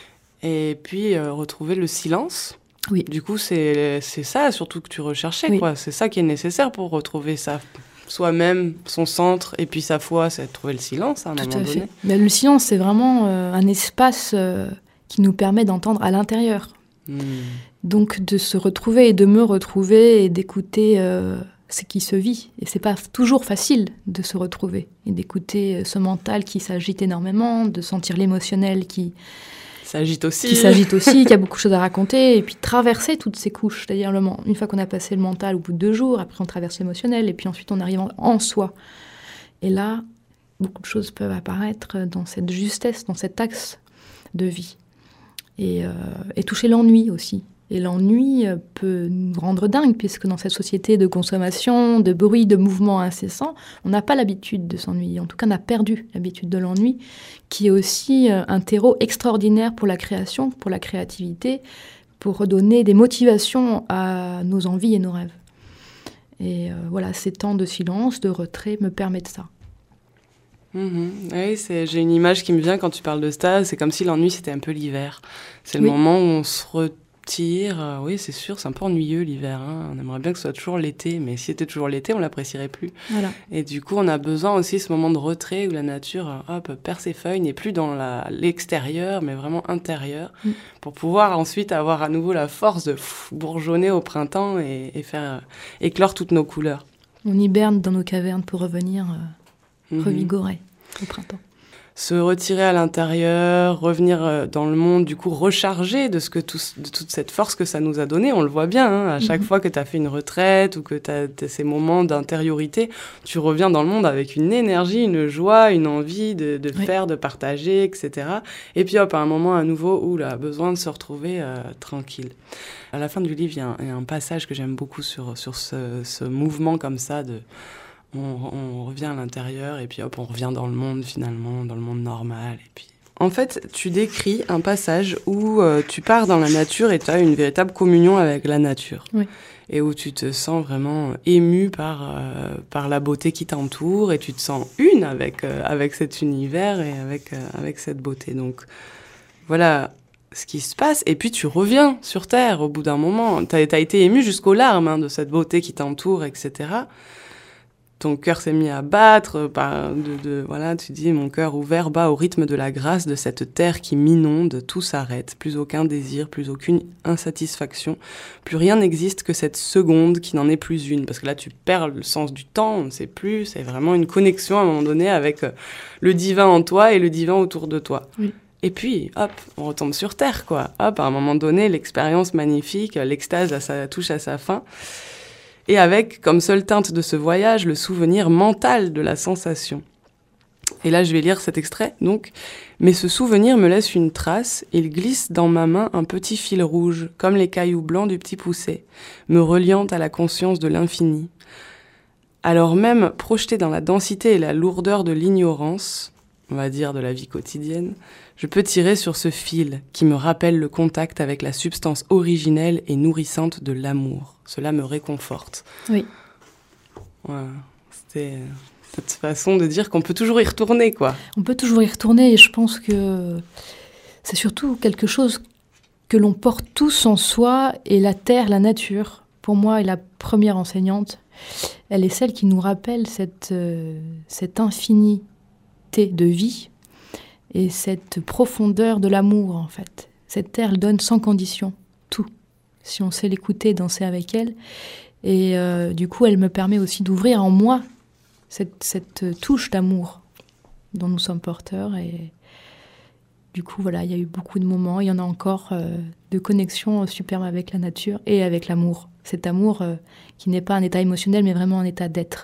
Et puis, euh, retrouver le silence. Oui. Du coup, c'est, c'est ça surtout que tu recherchais, oui. quoi. C'est ça qui est nécessaire pour retrouver sa, soi-même, son centre, et puis sa foi, c'est de trouver le silence à un Tout moment à donné. Fait. Mais le silence, c'est vraiment euh, un espace euh, qui nous permet d'entendre à l'intérieur. Mmh. Donc de se retrouver et de me retrouver et d'écouter euh, ce qui se vit. Et c'est pas toujours facile de se retrouver et d'écouter ce mental qui s'agite énormément, de sentir l'émotionnel qui s'agite aussi, qui s'agite aussi, qui a beaucoup de choses à raconter, et puis traverser toutes ces couches. C'est-à-dire le, une fois qu'on a passé le mental au bout de deux jours, après on traverse l'émotionnel et puis ensuite on arrive en, en soi. Et là, beaucoup de choses peuvent apparaître dans cette justesse, dans cet axe de vie. Et, euh, et toucher l'ennui aussi. Et l'ennui peut nous rendre dingue, puisque dans cette société de consommation, de bruit, de mouvement incessant, on n'a pas l'habitude de s'ennuyer. En tout cas, on a perdu l'habitude de l'ennui, qui est aussi un terreau extraordinaire pour la création, pour la créativité, pour redonner des motivations à nos envies et nos rêves. Et euh, voilà, ces temps de silence, de retrait me permettent ça. Mmh. Oui, c'est, j'ai une image qui me vient quand tu parles de ça, c'est comme si l'ennui c'était un peu l'hiver. C'est le oui. moment où on se retire, euh, oui c'est sûr, c'est un peu ennuyeux l'hiver, hein. On aimerait bien que ce soit toujours l'été, mais si c'était toujours l'été, on l'apprécierait plus. Voilà. Et du coup, on a besoin aussi de ce moment de retrait où la nature, hop, perd ses feuilles, n'est plus dans la, l'extérieur, mais vraiment intérieur, mmh. pour pouvoir ensuite avoir à nouveau la force de pff, bourgeonner au printemps et, et faire euh, éclore toutes nos couleurs. On hiberne dans nos cavernes pour revenir... Euh... revigorer au printemps. Se retirer à l'intérieur, revenir dans le monde, du coup recharger de, ce que tout, de toute cette force que ça nous a donné. On le voit bien, hein, à chaque mm-hmm. fois que tu as fait une retraite ou que tu as ces moments d'intériorité, tu reviens dans le monde avec une énergie, une joie, une envie de, de oui. faire, de partager, et cetera. Et puis hop, à un moment à nouveau où là, besoin de se retrouver euh, tranquille. À la fin du livre, il y a un, il y a un passage que j'aime beaucoup sur, sur ce, ce mouvement comme ça de... On, on revient à l'intérieur et puis hop, on revient dans le monde finalement, dans le monde normal. Et puis... En fait, tu décris un passage où euh, tu pars dans la nature et tu as une véritable communion avec la nature. Oui. et où tu te sens vraiment ému par, euh, par la beauté qui t'entoure et tu te sens une avec, euh, avec cet univers et avec, euh, avec cette beauté. Donc voilà ce qui se passe. Et puis tu reviens sur Terre au bout d'un moment. T'as, t'as été ému jusqu'aux larmes hein, de cette beauté qui t'entoure, et cetera. Ton cœur s'est mis à battre, par de, de, voilà, tu dis, mon cœur ouvert bat au rythme de la grâce de cette terre qui m'inonde, tout s'arrête, plus aucun désir, plus aucune insatisfaction, plus rien n'existe que cette seconde qui n'en est plus une, parce que là tu perds le sens du temps, on ne sait plus, c'est vraiment une connexion à un moment donné avec le divin en toi et le divin autour de toi. Oui. Et puis, hop, on retombe sur terre, quoi. Hop, à un moment donné, l'expérience magnifique, l'extase à sa, touche à sa fin. Et avec, comme seule teinte de ce voyage, le souvenir mental de la sensation. Et là, je vais lire cet extrait, donc. Mais ce souvenir me laisse une trace, il glisse dans ma main un petit fil rouge, comme les cailloux blancs du petit pousset, me reliant à la conscience de l'infini. Alors même, projeté dans la densité et la lourdeur de l'ignorance, on va dire de la vie quotidienne, je peux tirer sur ce fil qui me rappelle le contact avec la substance originelle et nourrissante de l'amour. Cela me réconforte. Oui. Voilà. C'était cette façon de dire qu'on peut toujours y retourner, quoi. On peut toujours y retourner et je pense que c'est surtout quelque chose que l'on porte tous en soi et la terre, la nature, pour moi, est la première enseignante. Elle est celle qui nous rappelle cette, euh, cette infinité de vie et cette profondeur de l'amour, en fait. Cette terre, elle donne sans condition tout, si on sait l'écouter, danser avec elle. Et euh, du coup, elle me permet aussi d'ouvrir en moi cette, cette touche d'amour dont nous sommes porteurs. Et du coup, voilà, il y a eu beaucoup de moments, il y en a encore, euh, de connexion superbe avec la nature et avec l'amour. Cet amour euh, qui n'est pas un état émotionnel, mais vraiment un état d'être.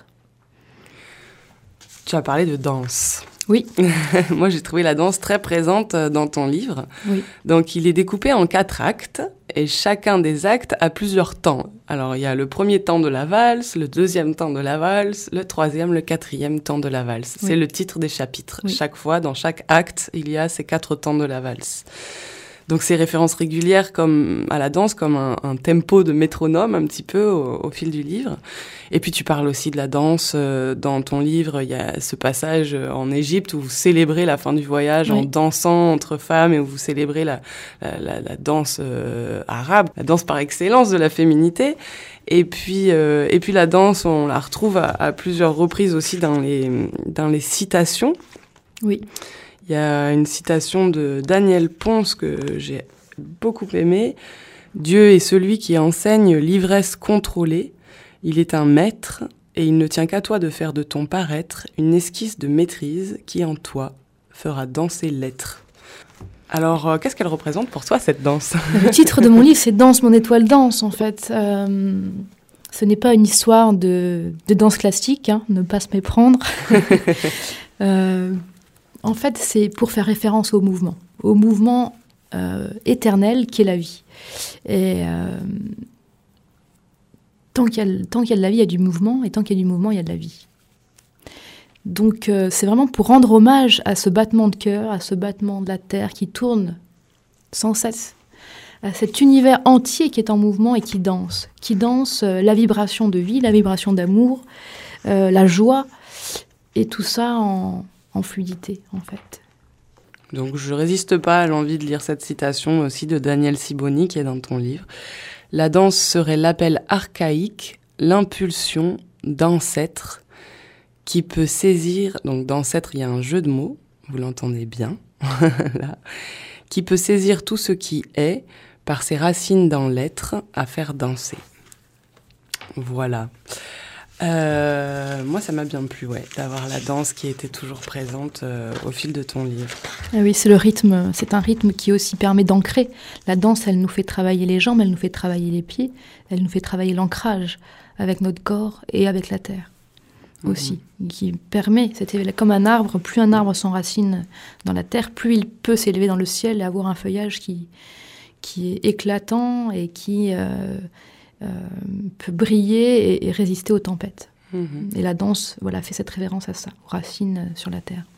Tu as parlé de danse. Oui. Moi, j'ai trouvé la danse très présente dans ton livre. Oui. Donc, il est découpé en quatre actes et chacun des actes a plusieurs temps. Alors, il y a le premier temps de la valse, le deuxième temps de la valse, le troisième, le quatrième temps de la valse. Oui. C'est le titre des chapitres. Oui. Chaque fois, dans chaque acte, il y a ces quatre temps de la valse. Donc, ces références régulières comme à la danse, comme un, un tempo de métronome un petit peu au, au fil du livre. Et puis, tu parles aussi de la danse. Euh, dans ton livre, il y a ce passage en Égypte où vous célébrez la fin du voyage oui. en dansant entre femmes et où vous célébrez la, la, la, la danse euh, arabe, la danse par excellence de la féminité. Et puis, euh, et puis la danse, on la retrouve à, à plusieurs reprises aussi dans les, dans les citations. Oui. Il y a une citation de Daniel Ponce que j'ai beaucoup aimée. « Dieu est celui qui enseigne l'ivresse contrôlée. Il est un maître et il ne tient qu'à toi de faire de ton paraître une esquisse de maîtrise qui en toi fera danser l'être. » Alors, euh, qu'est-ce qu'elle représente pour toi, cette danse ? Le titre de mon livre, c'est « Danse, mon étoile danse », en fait. Euh, ce n'est pas une histoire de, de danse classique, hein, ne pas se méprendre. euh, En fait, c'est pour faire référence au mouvement, au mouvement euh, éternel qui est la vie. Et euh, tant qu'il y a, tant qu'il y a de la vie, il y a du mouvement, et tant qu'il y a du mouvement, il y a de la vie. Donc, euh, c'est vraiment pour rendre hommage à ce battement de cœur, à ce battement de la terre qui tourne sans cesse, à cet univers entier qui est en mouvement et qui danse, qui danse euh, la vibration de vie, la vibration d'amour, euh, la joie, et tout ça en... en fluidité, en fait. Donc, je ne résiste pas à l'envie de lire cette citation aussi de Daniel Siboni qui est dans ton livre. La danse serait l'appel archaïque, l'impulsion d'ancêtre qui peut saisir, donc d'ancêtre, il y a un jeu de mots, vous l'entendez bien, là, qui peut saisir tout ce qui est par ses racines dans l'être à faire danser. Voilà. Euh, moi, ça m'a bien plu, ouais, d'avoir la danse qui était toujours présente euh, au fil de ton livre. Ah oui, c'est le rythme, c'est un rythme qui aussi permet d'ancrer. La danse, elle nous fait travailler les jambes, elle nous fait travailler les pieds, elle nous fait travailler l'ancrage avec notre corps et avec la terre aussi, mmh. qui permet, c'était comme un arbre, plus un arbre s'enracine dans la terre, plus il peut s'élever dans le ciel et avoir un feuillage qui, qui est éclatant et qui... Euh, Euh, peut briller et, et résister aux tempêtes. Mmh. Et la danse, voilà, fait cette révérence à ça, aux racines sur la terre.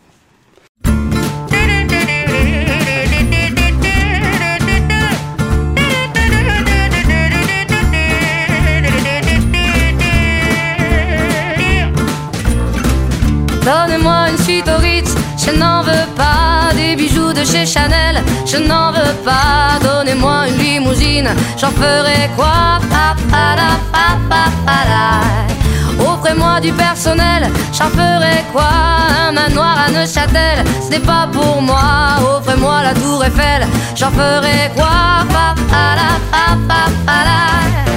chez Chanel, je n'en veux pas. Donnez-moi une limousine, j'en ferai quoi? Pa, pa, la, pa, pa, pa, la. Offrez-moi du personnel, j'en ferai quoi? Un manoir à Neuchâtel, ce n'est pas pour moi. Offrez-moi la tour Eiffel, j'en ferai quoi? Pa, pa, la, pa, pa, pa, la.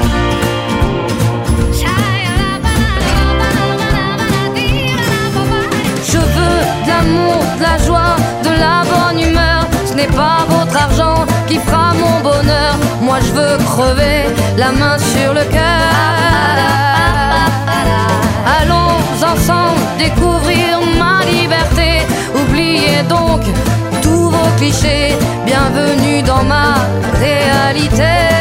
Je veux de l'amour, de la joie, de la bonne humeur. Ce n'est pas votre argent qui fera mon bonheur. Moi je veux crever, la main sur le cœur. Allons ensemble découvrir ma liberté. Oubliez donc tous vos clichés. Bienvenue dans ma réalité.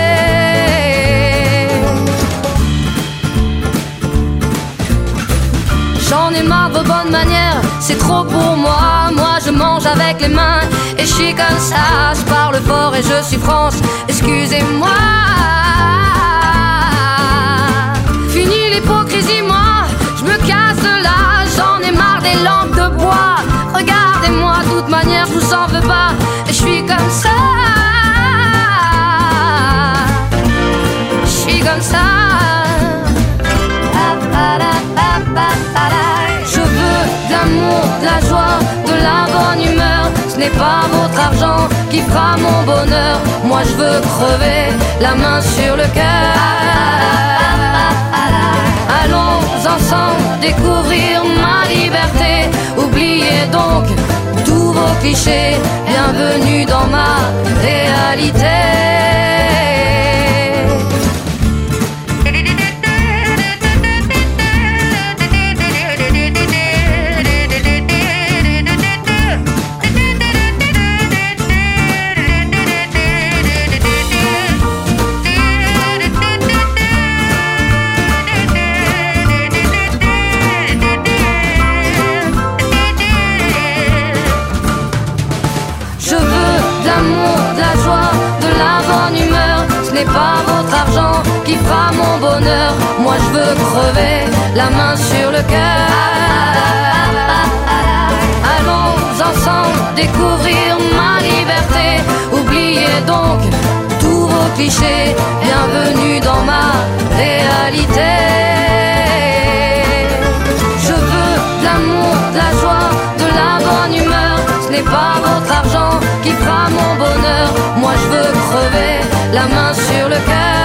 J'en ai marre de vos bonnes manières, c'est trop pour moi. Moi je mange avec les mains et je suis comme ça. Je parle fort et je suis France, excusez-moi. Fini l'hypocrisie, moi, je me casse de là. J'en ai marre des lampes de bois. Regardez-moi, de toute manière je vous en veux pas. Et je suis comme ça. Je suis comme ça. Je veux de l'amour, de la joie, de la bonne humeur. Ce n'est pas votre argent qui fera mon bonheur. Moi je veux crever, la main sur le cœur. Allons ensemble découvrir ma liberté. Oubliez donc tous vos clichés. Bienvenue dans ma réalité. Pas votre argent qui fera mon bonheur. Moi je veux crever, la main sur le cœur. Allons ensemble découvrir ma liberté. Oubliez donc tous vos clichés. Bienvenue dans ma réalité. Je veux de l'amour, de la joie, de la bonne humeur. Ce n'est pas votre argent qui fera mon bonheur. Moi je veux crever, la main sur le cœur.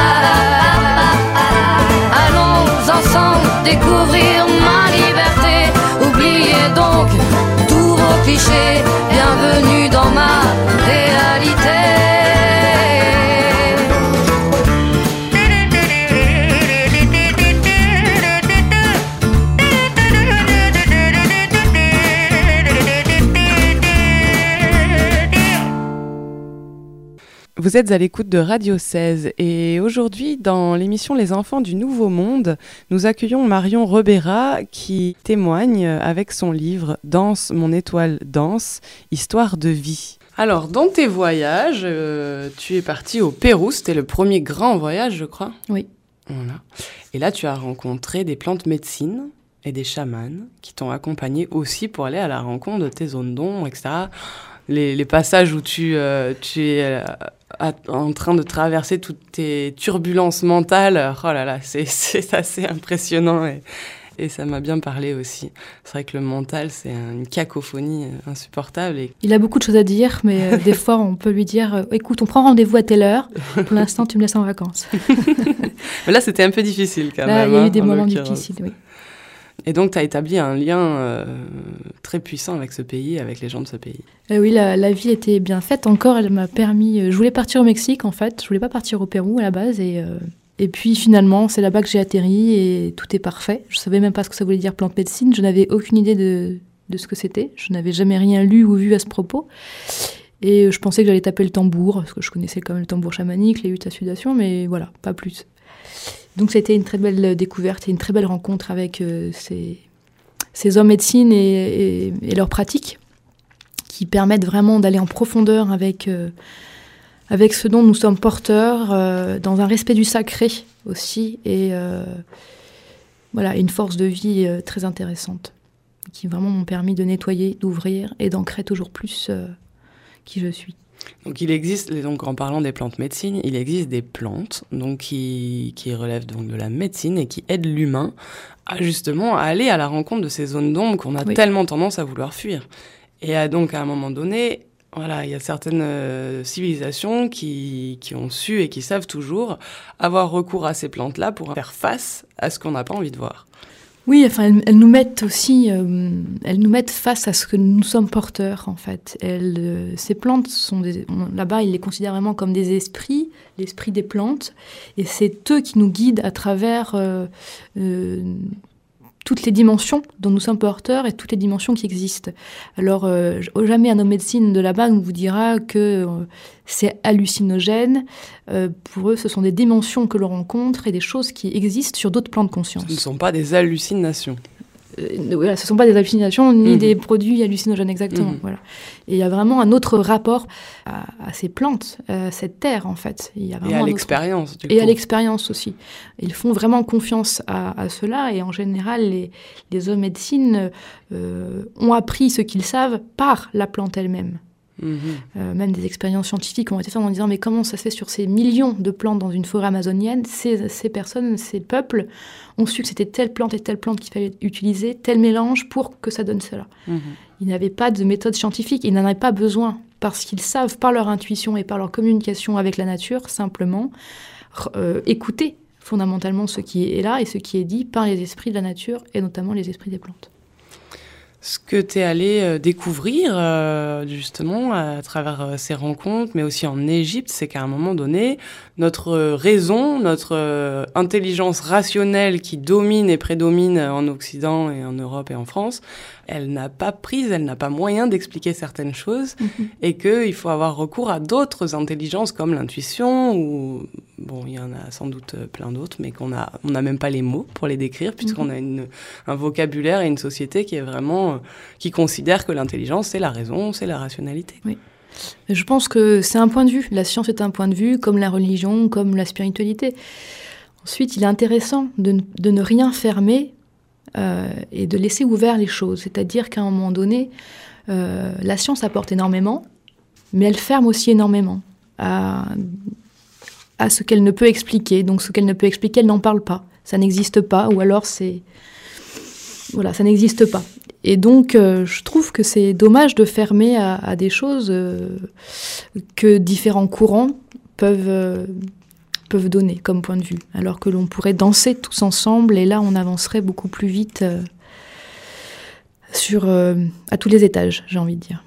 Allons ensemble découvrir ma liberté. Oubliez donc tous vos clichés. Bienvenue dans ma réalité. Vous êtes à l'écoute de Radio seize et aujourd'hui, dans l'émission Les Enfants du Nouveau Monde, nous accueillons Marion Rebera qui témoigne avec son livre « Danse, mon étoile danse, histoire de vie ». Alors, dans tes voyages, euh, tu es partie au Pérou, c'était le premier grand voyage, je crois. Oui. Voilà. Et là, tu as rencontré des plantes médecines et des chamans qui t'ont accompagné aussi pour aller à la rencontre de tes zones d'ombre, et cetera. Les, les passages où tu, euh, tu es euh, à, en train de traverser toutes tes turbulences mentales, oh là là, c'est, c'est assez impressionnant et, et ça m'a bien parlé aussi. C'est vrai que le mental, c'est une cacophonie insupportable. Et... Il a beaucoup de choses à dire, mais euh, des fois, on peut lui dire euh, « Écoute, on prend rendez-vous à telle heure. Pour l'instant, tu me laisses en vacances. » Mais là, c'était un peu difficile quand là, même. Là, il y a eu hein, des moments difficiles, oui. Et donc, tu as établi un lien euh, très puissant avec ce pays, avec les gens de ce pays. Euh, oui, la, la vie était bien faite. Encore, elle m'a permis... Euh, je voulais partir au Mexique, en fait. Je voulais pas partir au Pérou, à la base. Et, euh, et puis, finalement, c'est là-bas que j'ai atterri et tout est parfait. Je savais même pas ce que ça voulait dire plante médecine. Je n'avais aucune idée de, de ce que c'était. Je n'avais jamais rien lu ou vu à ce propos. Et je pensais que j'allais taper le tambour, parce que je connaissais quand même le tambour chamanique, les huttes à sudation, mais voilà, pas plus. Donc c'était une très belle découverte et une très belle rencontre avec euh, ces, ces hommes médecines et, et, et leurs pratiques qui permettent vraiment d'aller en profondeur avec, euh, avec ce dont nous sommes porteurs, euh, dans un respect du sacré aussi, et euh, voilà, une force de vie euh, très intéressante qui vraiment m'ont permis de nettoyer, d'ouvrir et d'ancrer toujours plus euh, qui je suis. Donc, il existe, donc en parlant des plantes médecines, il existe des plantes donc, qui, qui relèvent donc de la médecine et qui aident l'humain à justement à aller à la rencontre de ces zones d'ombre qu'on a oui. tellement tendance à vouloir fuir. Et à, donc, à un moment donné, voilà, il y a certaines euh, civilisations qui, qui ont su et qui savent toujours avoir recours à ces plantes-là pour faire face à ce qu'on n'a pas envie de voir. Oui, enfin, elles, elles nous mettent aussi, euh, elles nous mettent face à ce que nous sommes porteurs, en fait. Elles, euh, ces plantes sont des, on, là-bas, ils les considèrent vraiment comme des esprits, l'esprit des plantes, et c'est eux qui nous guident à travers euh, euh, toutes les dimensions dont nous sommes porteurs et toutes les dimensions qui existent. Alors, euh, jamais un homme médecine de là-bas ne vous dira que euh, c'est hallucinogène. Euh, pour eux, ce sont des dimensions que l'on rencontre et des choses qui existent sur d'autres plans de conscience. Ce ne sont pas des hallucinations. Euh, voilà, ce ne sont pas des hallucinations ni mmh. des produits hallucinogènes, exactement. Mmh. Voilà. Et il y a vraiment un autre rapport à, à ces plantes, à cette terre, en fait. Il y a vraiment et à l'expérience, autre... du coup. Et à l'expérience aussi. Ils font vraiment confiance à, à cela. Et en général, les, les hommes médecine euh, ont appris ce qu'ils savent par la plante elle-même. Mmh. Euh, même des expériences scientifiques ont été faites en disant mais comment ça se fait sur ces millions de plantes dans une forêt amazonienne, ces, ces personnes, ces peuples ont su que c'était telle plante et telle plante qu'il fallait utiliser, tel mélange pour que ça donne cela. Mmh. Ils n'avaient pas de méthode scientifique, ils n'en avaient pas besoin parce qu'ils savent par leur intuition et par leur communication avec la nature simplement euh, écouter fondamentalement ce qui est là et ce qui est dit par les esprits de la nature et notamment les esprits des plantes. Ce que tu es allé découvrir, euh, justement, à travers euh, ces rencontres, mais aussi en Égypte, c'est qu'à un moment donné, notre raison, notre euh, intelligence rationnelle qui domine et prédomine en Occident et en Europe et en France, elle n'a pas prise, elle n'a pas moyen d'expliquer certaines choses mmh. et qu'il faut avoir recours à d'autres intelligences comme l'intuition ou... Bon, il y en a sans doute plein d'autres, mais qu'on a, on n'a même pas les mots pour les décrire, puisqu'on mmh. a une, un vocabulaire et une société qui est vraiment, qui considère que l'intelligence, c'est la raison, c'est la rationalité. Oui. Je pense que c'est un point de vue. La science est un point de vue, comme la religion, comme la spiritualité. Ensuite, il est intéressant de, de ne rien fermer euh, et de laisser ouvert les choses. C'est-à-dire qu'à un moment donné, euh, la science apporte énormément, mais elle ferme aussi énormément à... à ce qu'elle ne peut expliquer. Donc, ce qu'elle ne peut expliquer, elle n'en parle pas. Ça n'existe pas, ou alors c'est... Voilà, ça n'existe pas. Et donc, euh, je trouve que c'est dommage de fermer à, à des choses euh, que différents courants peuvent, euh, peuvent donner comme point de vue. Alors que l'on pourrait danser tous ensemble, et là, on avancerait beaucoup plus vite euh, sur, euh, à tous les étages, j'ai envie de dire.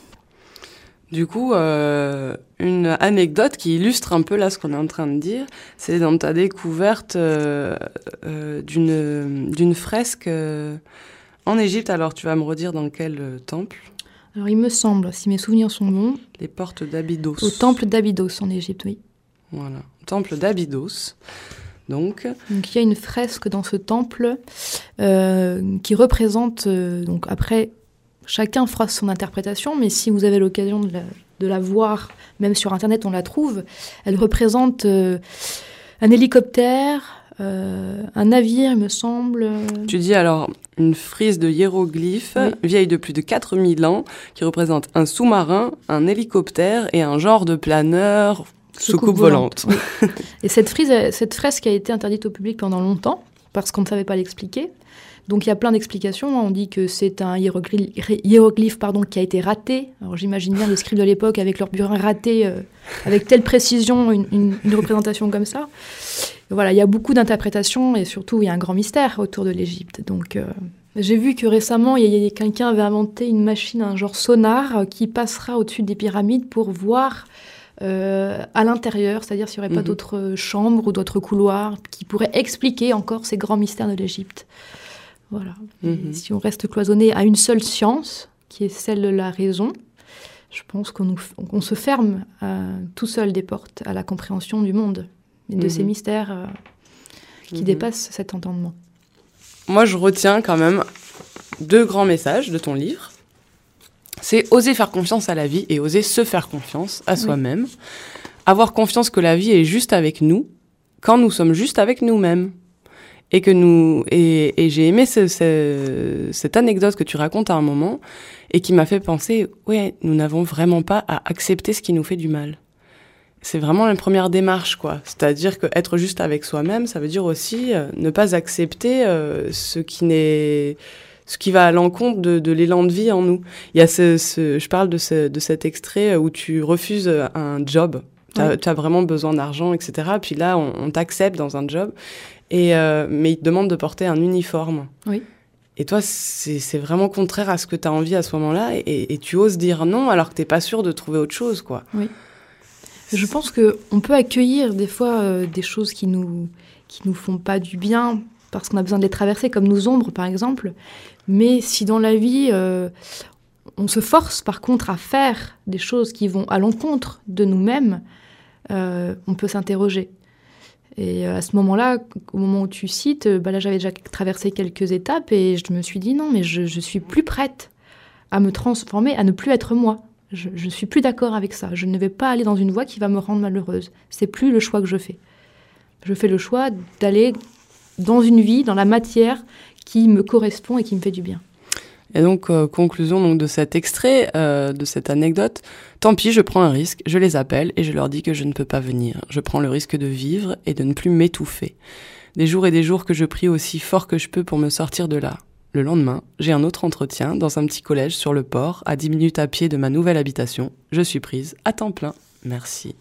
Du coup, euh, une anecdote qui illustre un peu là ce qu'on est en train de dire, c'est dans ta découverte euh, euh, d'une, d'une fresque euh, en Égypte. Alors, tu vas me redire dans quel euh, temple ? Alors, il me semble, si mes souvenirs sont bons... Les portes d'Abydos. Au temple d'Abydos en Égypte, oui. Voilà, temple d'Abydos. Donc... donc, il y a une fresque dans ce temple euh, qui représente, euh, donc après... Chacun fera son interprétation, mais si vous avez l'occasion de la, de la voir, même sur Internet, on la trouve. Elle représente euh, un hélicoptère, euh, un navire, il me semble. Tu dis alors une frise de hiéroglyphes oui. vieille de plus de quatre mille ans, qui représente un sous-marin, un hélicoptère et un genre de planeur, soucoupe, soucoupe volante. volante. Oui. Et cette, frise, cette fresque a été interdite au public pendant longtemps, parce qu'on ne savait pas l'expliquer. Donc il y a plein d'explications. On dit que c'est un hiéroglyphe, hiéroglyphe pardon, qui a été raté. Alors j'imagine bien les scribes de l'époque avec leur burin raté, euh, avec telle précision, une, une, une représentation comme ça. Et voilà, il y a beaucoup d'interprétations et surtout il y a un grand mystère autour de l'Égypte. Donc euh, j'ai vu que récemment, il y a, quelqu'un avait inventé une machine, un genre sonar, qui passera au-dessus des pyramides pour voir euh, à l'intérieur, c'est-à-dire s'il n'y aurait mmh. pas d'autres chambres ou d'autres couloirs qui pourraient expliquer encore ces grands mystères de l'Égypte. Voilà. Mm-hmm. Si on reste cloisonné à une seule science, qui est celle de la raison, je pense qu'on, nous, on se ferme euh, tout seul des portes à la compréhension du monde et de mm-hmm. ces mystères euh, qui mm-hmm. dépassent cet entendement. Moi, je retiens quand même deux grands messages de ton livre. C'est oser faire confiance à la vie et oser se faire confiance à oui. soi-même. Avoir confiance que la vie est juste avec nous quand nous sommes juste avec nous-mêmes. Et que nous et, et j'ai aimé ce, ce, cette anecdote que tu racontes à un moment et qui m'a fait penser, ouais, nous n'avons vraiment pas à accepter ce qui nous fait du mal. C'est vraiment la première démarche, quoi. C'est-à-dire que être juste avec soi-même, ça veut dire aussi euh, ne pas accepter euh, ce qui n'est, ce qui va à l'encontre de, de l'élan de vie en nous. Il y a ce, ce je parle de, ce, de cet extrait où tu refuses un job. T'as, oui. t'as vraiment besoin d'argent, et cetera. Puis là, on, on t'accepte dans un job. Et, euh, mais il te demande de porter un uniforme. Oui. Et toi, c'est, c'est vraiment contraire à ce que tu as envie à ce moment-là. Et, et tu oses dire non alors que tu n'es pas sûr de trouver autre chose, quoi. Oui. Je pense qu'on peut accueillir des fois euh, des choses qui nous, qui nous font pas du bien parce qu'on a besoin de les traverser, comme nos ombres, par exemple. Mais si dans la vie, euh, on se force, par contre, à faire des choses qui vont à l'encontre de nous-mêmes, euh, on peut s'interroger. Et à ce moment-là, au moment où tu cites, bah là j'avais déjà traversé quelques étapes et je me suis dit non, mais je, je suis plus prête à me transformer, à ne plus être moi. Je ne suis plus d'accord avec ça. Je ne vais pas aller dans une voie qui va me rendre malheureuse. C'est plus le choix que je fais. Je fais le choix d'aller dans une vie, dans la matière qui me correspond et qui me fait du bien. Et donc, euh, conclusion donc, de cet extrait, euh, de cette anecdote, tant pis, je prends un risque, je les appelle et je leur dis que je ne peux pas venir. Je prends le risque de vivre et de ne plus m'étouffer. Des jours et des jours que je prie aussi fort que je peux pour me sortir de là. Le lendemain, j'ai un autre entretien dans un petit collège sur le port, à dix minutes à pied de ma nouvelle habitation. Je suis prise à temps plein. Merci.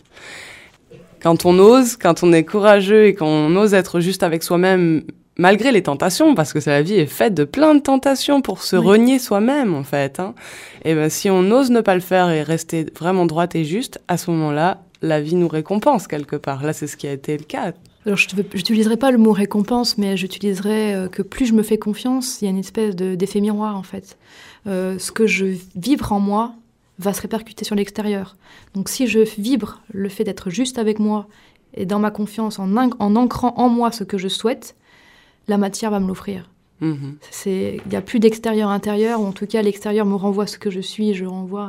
Quand on ose, quand on est courageux et qu'on ose être juste avec soi-même, malgré les tentations, parce que la vie est faite de plein de tentations pour se oui. renier soi-même, en fait. Hein. Et ben, si on ose ne pas le faire et rester vraiment droite et juste, à ce moment-là, la vie nous récompense quelque part. Là, c'est ce qui a été le cas. Alors, je n'utiliserai pas le mot récompense, mais j'utiliserai euh, que plus je me fais confiance, il y a une espèce de, d'effet miroir, en fait. Euh, ce que je vibre en moi va se répercuter sur l'extérieur. Donc, si je vibre le fait d'être juste avec moi et dans ma confiance, en, in- en ancrant en moi ce que je souhaite, la matière va me l'offrir. Mmh. Il n'y a plus d'extérieur-intérieur, ou en tout cas, l'extérieur me renvoie ce que je suis, je renvoie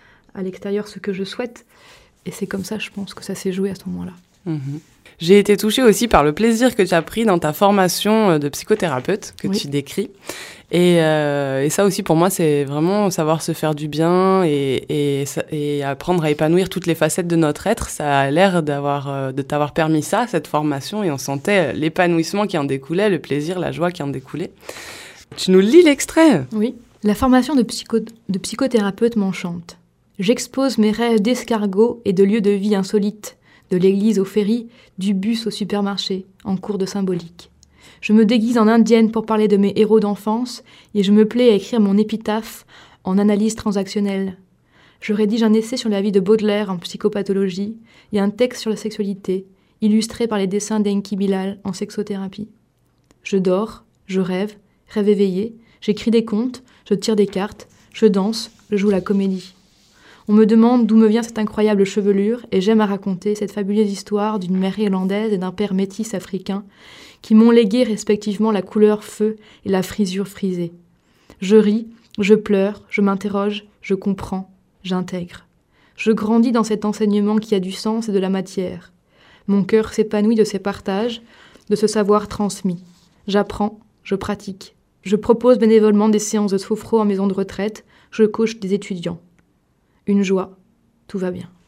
à l'extérieur ce que je souhaite. Et c'est comme ça, je pense, que ça s'est joué à ce moment-là. Mmh. J'ai été touchée aussi par le plaisir que tu as pris dans ta formation de psychothérapeute que oui. tu décris. Et, euh, et ça aussi, pour moi, c'est vraiment savoir se faire du bien et, et, et apprendre à épanouir toutes les facettes de notre être. Ça a l'air d'avoir, de t'avoir permis ça, cette formation, et on sentait l'épanouissement qui en découlait, le plaisir, la joie qui en découlait. Tu nous lis l'extrait ? Oui. La formation de, psycho, de psychothérapeute m'enchante. J'expose mes rêves d'escargot et de lieux de vie insolites. De l'église au ferry, du bus au supermarché, en cours de symbolique. Je me déguise en indienne pour parler de mes héros d'enfance et je me plais à écrire mon épitaphe en analyse transactionnelle. Je rédige un essai sur la vie de Baudelaire en psychopathologie et un texte sur la sexualité, illustré par les dessins d'Enki Bilal en sexothérapie. Je dors, je rêve, rêve éveillé, j'écris des contes, je tire des cartes, je danse, je joue la comédie. On me demande d'où me vient cette incroyable chevelure et j'aime à raconter cette fabuleuse histoire d'une mère irlandaise et d'un père métis africain qui m'ont légué respectivement la couleur feu et la frisure frisée. Je ris, je pleure, je m'interroge, je comprends, j'intègre. Je grandis dans cet enseignement qui a du sens et de la matière. Mon cœur s'épanouit de ces partages, de ce savoir transmis. J'apprends, je pratique. Je propose bénévolement des séances de sophro en maison de retraite, je coach des étudiants. Une joie, tout va bien.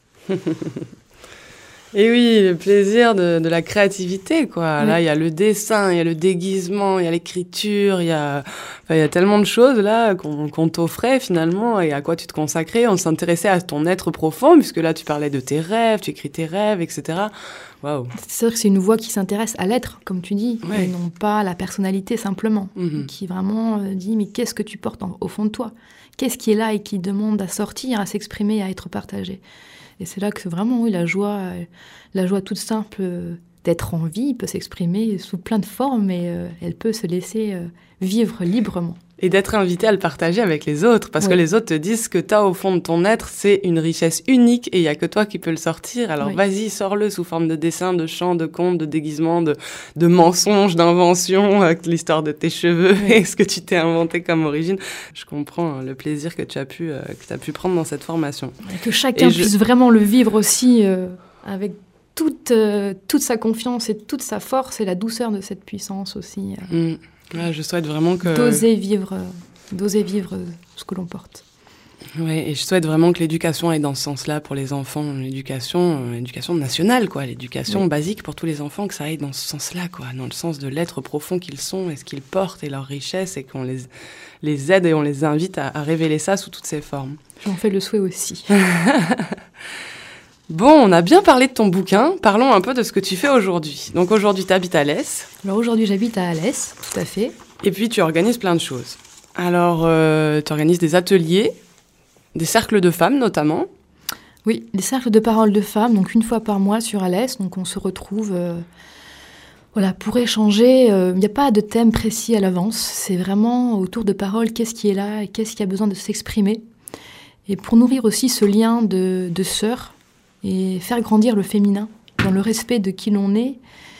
Et oui, le plaisir de, de la créativité, quoi. Oui. Là, il y a le dessin, il y a le déguisement, il y a l'écriture, il y a, enfin, il y a tellement de choses là qu'on, qu'on t'offrait finalement et à quoi tu te consacrais. On s'intéressait à ton être profond, puisque là, tu parlais de tes rêves, tu écris tes rêves, et cetera. Waouh. C'est vrai que c'est une voix qui s'intéresse à l'être, comme tu dis, oui. et non pas à la personnalité simplement, mm-hmm. qui vraiment euh, dit mais qu'est-ce que tu portes en, au fond de toi ? Qu'est-ce qui est là et qui demande à sortir, à s'exprimer, à être partagé ? Et c'est là que vraiment, oui, la joie, la joie toute simple d'être en vie peut s'exprimer sous plein de formes et euh, elle peut se laisser euh, vivre librement. Et d'être invité à le partager avec les autres, parce oui. que les autres te disent ce que tu as au fond de ton être, c'est une richesse unique et il n'y a que toi qui peux le sortir. Alors oui. vas-y, sors-le sous forme de dessin, de chant, de conte, de déguisement, de, de mensonges, d'inventions, avec l'histoire de tes cheveux oui. et ce que tu t'es inventé comme origine. Je comprends le plaisir que tu as pu, euh, que tu as pu prendre dans cette formation. Et que chacun et puisse je... vraiment le vivre aussi euh, avec toute, euh, toute sa confiance et toute sa force et la douceur de cette puissance aussi. Euh, mmh. Ouais, je souhaite vraiment que... D'oser vivre, euh, d'oser vivre ce que l'on porte. Oui, et je souhaite vraiment que l'éducation aille dans ce sens-là pour les enfants, l'éducation, euh, l'éducation nationale, quoi, l'éducation oui. basique pour tous les enfants, que ça aille dans ce sens-là, quoi, dans le sens de l'être profond qu'ils sont et ce qu'ils portent et leur richesse, et qu'on les, les aide et on les invite à, à révéler ça sous toutes ses formes. J'en fais le souhait aussi. Bon, on a bien parlé de ton bouquin, parlons un peu de ce que tu fais aujourd'hui. Donc aujourd'hui, tu habites à Alès. Alors aujourd'hui, j'habite à Alès, tout à fait. Et puis tu organises plein de choses. Alors, euh, tu organises des ateliers, des cercles de femmes notamment. Oui, des cercles de parole de femmes, donc une fois par mois sur Alès. Donc on se retrouve euh, voilà, pour échanger. Il euh, n'y a pas de thème précis à l'avance. C'est vraiment autour de paroles, qu'est-ce qui est là et qu'est-ce qui a besoin de s'exprimer. Et pour nourrir aussi ce lien de, de sœurs et faire grandir le féminin dans le respect de qui l'on est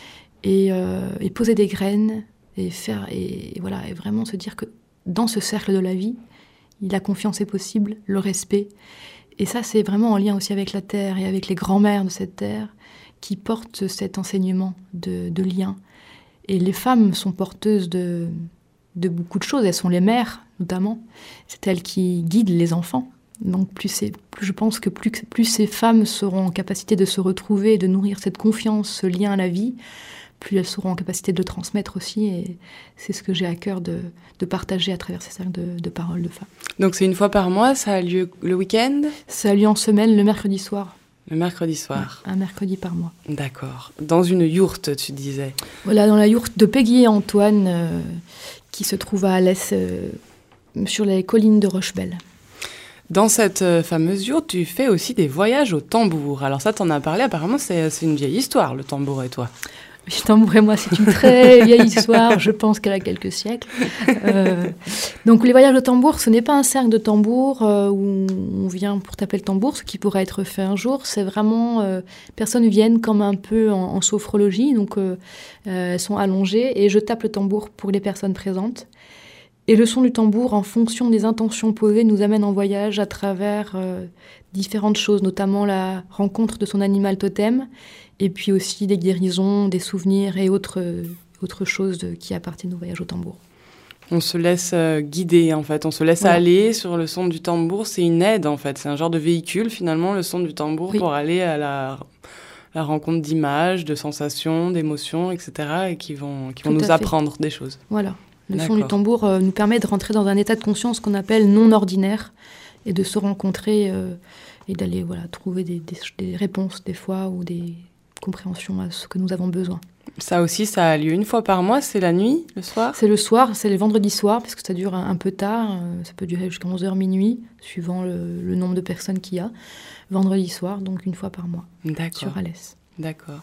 et, euh, et poser des graines et, faire, et, et, voilà, et vraiment se dire que dans ce cercle de la vie, la confiance est possible, le respect. Et ça, c'est vraiment en lien aussi avec la terre et avec les grands-mères de cette terre qui portent cet enseignement de, de lien. Et les femmes sont porteuses de, de beaucoup de choses. Elles sont les mères, notamment. C'est elles qui guident les enfants. Donc plus, c'est, plus je pense que plus, plus ces femmes seront en capacité de se retrouver, de nourrir cette confiance, ce lien à la vie, plus elles seront en capacité de le transmettre aussi. Et c'est ce que j'ai à cœur de, de partager à travers ces cercles de, de paroles de femmes. Donc c'est une fois par mois, ça a lieu le week-end ? Ça a lieu en semaine, le mercredi soir. Le mercredi soir. Ouais, un mercredi par mois. D'accord. Dans une yourte, tu disais ? Voilà, dans la yourte de Peggy et Antoine, euh, qui se trouve à Alès, euh, sur les collines de Rochebelle. Dans cette euh, fameuse yourte, tu fais aussi des voyages au tambour. Alors ça, t'en as parlé, apparemment, c'est, c'est une vieille histoire, le tambour et toi. Le tambour et moi, c'est une très vieille histoire, je pense qu'elle a quelques siècles. Euh, donc les voyages au tambour, ce n'est pas un cercle de tambour euh, où on vient pour taper le tambour, ce qui pourrait être fait un jour. C'est vraiment, euh, personnes viennent comme un peu en, en sophrologie, donc euh, euh, elles sont allongées et je tape le tambour pour les personnes présentes. Et le son du tambour, en fonction des intentions posées, nous amène en voyage à travers euh, différentes choses, notamment la rencontre de son animal totem, et puis aussi des guérisons, des souvenirs et autres, euh, autres choses de, qui appartiennent au voyage au tambour. On se laisse euh, guider, en fait. On se laisse voilà. aller sur le son du tambour. C'est une aide, en fait. C'est un genre de véhicule, finalement, le son du tambour, oui. pour aller à la... la rencontre d'images, de sensations, d'émotions, et cetera, et qui vont, qui vont nous apprendre des choses. Voilà. Le D'accord. son du tambour euh, nous permet de rentrer dans un état de conscience qu'on appelle non ordinaire et de se rencontrer euh, et d'aller voilà, trouver des, des, des réponses des fois ou des compréhensions à ce que nous avons besoin. Ça aussi, ça a lieu une fois par mois, c'est la nuit, le soir ? C'est le soir, c'est le vendredi soir, parce que ça dure un, un peu tard, euh, ça peut durer jusqu'à onze heures minuit, suivant le, le nombre de personnes qu'il y a. Vendredi soir, donc une fois par mois, D'accord. sur Alès. D'accord.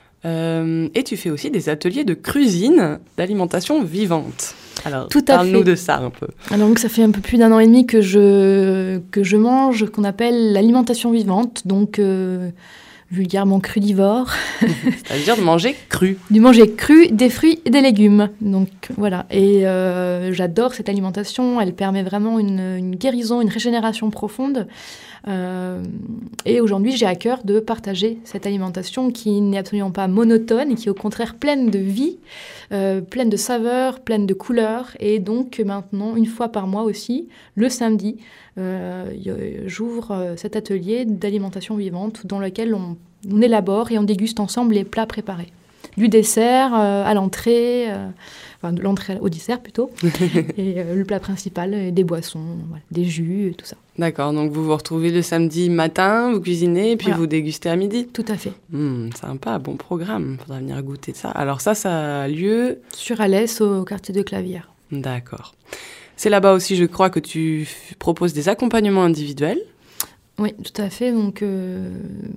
Euh, et tu fais aussi des ateliers de cuisine, d'alimentation vivante. Alors, Tout à parle-nous fait. de ça un peu. Alors, donc, ça fait un peu plus d'un an et demi que je, que je mange, qu'on appelle l'alimentation vivante, donc euh, vulgairement crudivore. C'est-à-dire de manger cru. Du manger cru, des fruits et des légumes. Donc voilà. Et euh, j'adore cette alimentation. Elle permet vraiment une, une guérison, une régénération profonde. Euh, et aujourd'hui, j'ai à cœur de partager cette alimentation qui n'est absolument pas monotone et qui est au contraire pleine de vie, euh, pleine de saveurs, pleine de couleurs. Et donc maintenant, une fois par mois aussi, le samedi, euh, j'ouvre euh, cet atelier d'alimentation vivante dans lequel on, on élabore et on déguste ensemble les plats préparés. Du dessert euh, à l'entrée, euh, enfin de l'entrée au dessert plutôt, et euh, le plat principal, et des boissons, voilà, des jus, et tout ça. D'accord, donc vous vous retrouvez le samedi matin, vous cuisinez, et puis voilà. vous dégustez à midi. Tout à fait. Mmh, sympa, bon programme, faudra venir goûter ça. Alors ça, ça a lieu... Sur Alès, au quartier de Clavière. D'accord. C'est là-bas aussi, je crois, que tu f- proposes des accompagnements individuels. Oui, tout à fait, donc... Euh...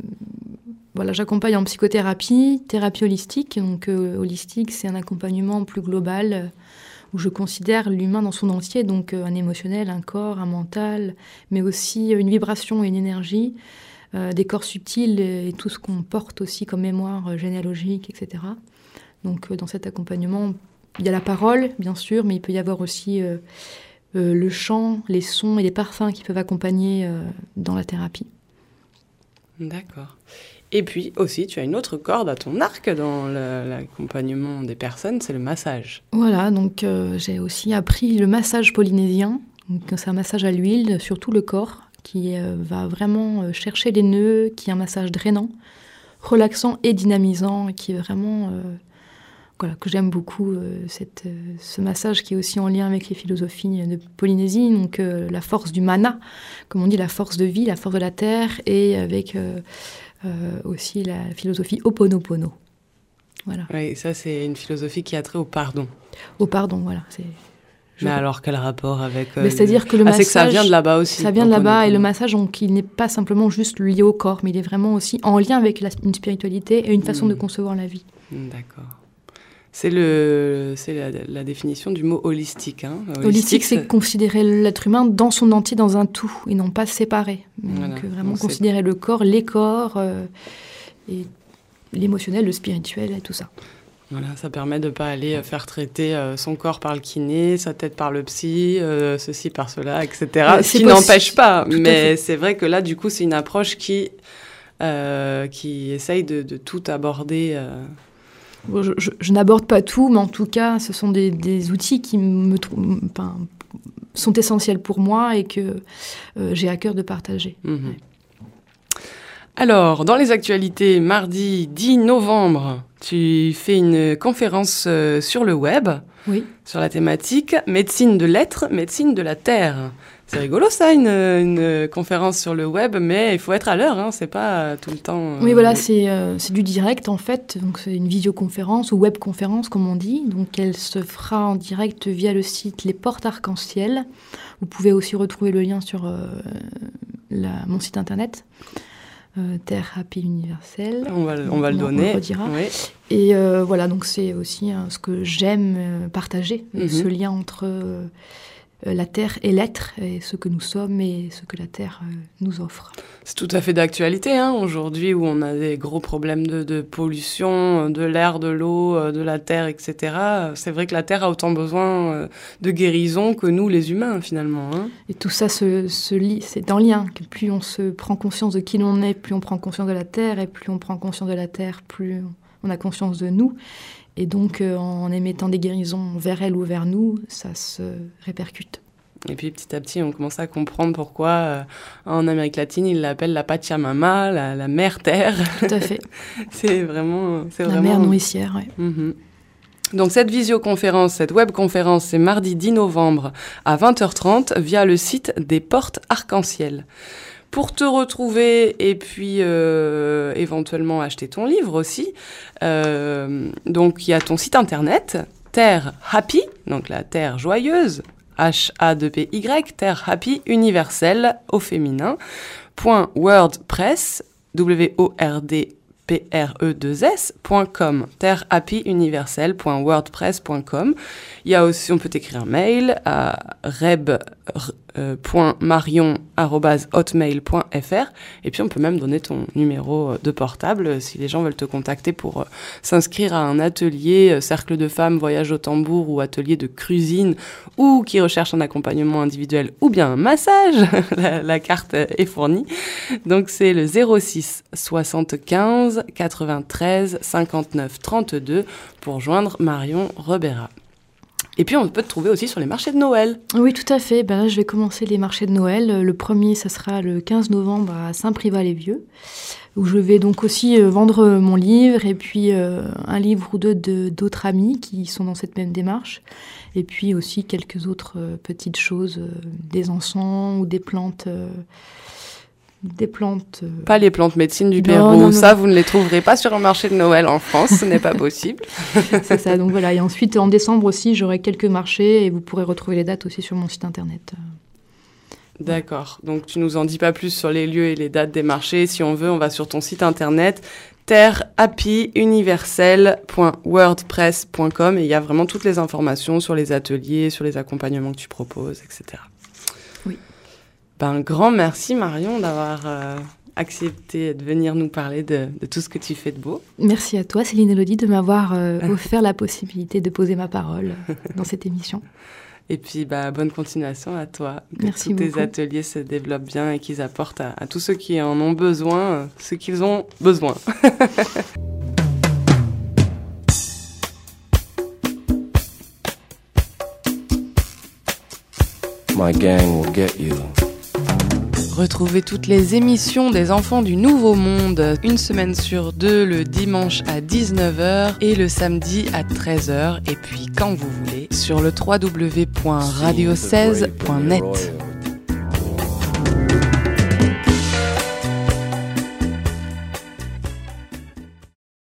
Voilà, j'accompagne en psychothérapie, thérapie holistique. Donc, euh, holistique, c'est un accompagnement plus global euh, où je considère l'humain dans son entier, donc euh, un émotionnel, un corps, un mental, mais aussi une vibration et une énergie, euh, des corps subtils et, et tout ce qu'on porte aussi comme mémoire euh, généalogique, et cetera. Donc, euh, dans cet accompagnement, il y a la parole, bien sûr, mais il peut y avoir aussi euh, euh, le chant, les sons et les parfums qui peuvent accompagner euh, dans la thérapie. D'accord. Et puis aussi, tu as une autre corde à ton arc dans le, l'accompagnement des personnes, c'est le massage. Voilà, donc euh, j'ai aussi appris le massage polynésien. Donc, c'est un massage à l'huile sur tout le corps qui euh, va vraiment euh, chercher les nœuds, qui est un massage drainant, relaxant et dynamisant, qui est vraiment... Euh, voilà, que j'aime beaucoup, euh, cette, euh, ce massage qui est aussi en lien avec les philosophies de Polynésie, donc euh, la force du mana, comme on dit, la force de vie, la force de la terre, et avec euh, euh, aussi la philosophie Ho'oponopono. Voilà. Oui, ça c'est une philosophie qui a trait au pardon. Au pardon, voilà. C'est... Je... Mais alors, quel rapport avec... Euh, mais c'est-à-dire que le ah, massage... c'est que ça vient de là-bas aussi. Ça vient de là-bas, et le massage, donc, il n'est pas simplement juste lié au corps, mais il est vraiment aussi en lien avec la, une spiritualité et une façon mmh. de concevoir la vie. D'accord. C'est, le, c'est la, la définition du mot holistique. Hein. Holistique, holistique c'est, c'est considérer l'être humain dans son entier, dans un tout, et non pas séparé. Voilà. Donc vraiment donc considérer c'est... le corps, les corps, euh, et l'émotionnel, le spirituel, et tout ça. Voilà, ça permet de ne pas aller faire traiter euh, son corps par le kiné, sa tête par le psy, euh, ceci par cela, et cetera. Ouais, ce qui possi- n'empêche pas, mais c'est vrai que là, du coup, c'est une approche qui, euh, qui essaye de, de tout aborder... Euh... Je, je, je n'aborde pas tout, mais en tout cas, ce sont des, des outils qui me, enfin, sont essentiels pour moi et que euh, j'ai à cœur de partager. Mmh. Ouais. Alors, dans les actualités, mardi dix novembre, tu fais une conférence euh, sur le web, oui. sur la thématique « Médecine de l'être, médecine de la terre ». C'est rigolo ça, une, une conférence sur le web, mais il faut être à l'heure, hein, c'est pas tout le temps... Euh... Oui, voilà, c'est, euh, c'est du direct en fait, donc c'est une visioconférence ou webconférence comme on dit, donc elle se fera en direct via le site Les Portes Arc-en-Ciel. Vous pouvez aussi retrouver le lien sur euh, la, mon site internet, euh, Terre Happy Universelle. On va, on va le donner. On le redira. Oui. Et euh, voilà, donc c'est aussi hein, ce que j'aime euh, partager, mm-hmm. ce lien entre... Euh, la terre et l'être, et ce que nous sommes et ce que la terre euh, nous offre. C'est tout à fait d'actualité, hein, aujourd'hui, où on a des gros problèmes de, de pollution, de l'air, de l'eau, de la terre, et cetera. C'est vrai que la terre a autant besoin de guérison que nous, les humains, finalement. Hein. Et tout ça se, se lie, c'est en lien. Que plus on se prend conscience de qui l'on est, plus on prend conscience de la terre, et plus on prend conscience de la terre, plus on a conscience de nous. Et donc, euh, en émettant des guérisons vers elle ou vers nous, ça se répercute. Et puis, petit à petit, on commence à comprendre pourquoi, euh, en Amérique latine, ils l'appellent la Pachamama, la, la mère terre. Tout à fait. c'est vraiment... C'est la vraiment... mère nourricière, oui. Mm-hmm. Donc, cette visioconférence, cette webconférence, c'est mardi dix novembre à vingt heures trente via le site des Portes Arc-en-Ciel. Pour te retrouver et puis euh, éventuellement acheter ton livre aussi, euh, donc il y a ton site internet, Terre Happy, donc la Terre joyeuse, H A deux P Y, Terre Happy universelle au féminin, point wordpress, W O R D P R E deux S point com, terre happy universelle point wordpress point com. Il y a aussi, on peut écrire un mail à reb point marion arobase hotmail point f r, et puis on peut même donner ton numéro de portable si les gens veulent te contacter pour s'inscrire à un atelier cercle de femmes, voyage au tambour ou atelier de cuisine, ou qui recherchent un accompagnement individuel ou bien un massage. la, la carte est fournie. Donc c'est le zéro six soixante-quinze quatre-vingt-treize cinquante-neuf trente-deux pour joindre Marion Rebera. Et puis, on peut te trouver aussi sur les marchés de Noël. Oui, tout à fait. Ben là, je vais commencer les marchés de Noël. Le premier, ça sera le quinze novembre à Saint-Privat-les-Vieux, où je vais donc aussi euh, vendre mon livre, et puis euh, un livre ou deux de, d'autres amis qui sont dans cette même démarche. Et puis aussi quelques autres euh, petites choses, euh, des encens ou des plantes... Euh, Des plantes... Euh... Pas les plantes médecine du Pérou, non, non, ça vous ne les trouverez pas sur un marché de Noël en France, ce n'est pas possible. C'est ça, donc voilà. Et ensuite, en décembre aussi, j'aurai quelques marchés et vous pourrez retrouver les dates aussi sur mon site internet. D'accord, donc tu nous en dis pas plus sur les lieux et les dates des marchés. Si on veut, on va sur ton site internet terre happy universelle point wordpress point com, et il y a vraiment toutes les informations sur les ateliers, sur les accompagnements que tu proposes, et cetera. Oui. Ben, un grand merci Marion d'avoir euh, accepté de venir nous parler de, de tout ce que tu fais de beau. Merci à toi Céline Elodie de m'avoir euh, offert la possibilité de poser ma parole dans cette émission. Et puis, bah, bonne continuation à toi. Que Merci tous beaucoup. tes ateliers se développent bien et qu'ils apportent à, à tous ceux qui en ont besoin, euh, ce qu'ils ont besoin. My gang will get you. Retrouvez toutes les émissions des Enfants du Nouveau Monde, une semaine sur deux, le dimanche à dix-neuf heures et le samedi à treize heures, et puis quand vous voulez, sur le w w w point radio seize point net.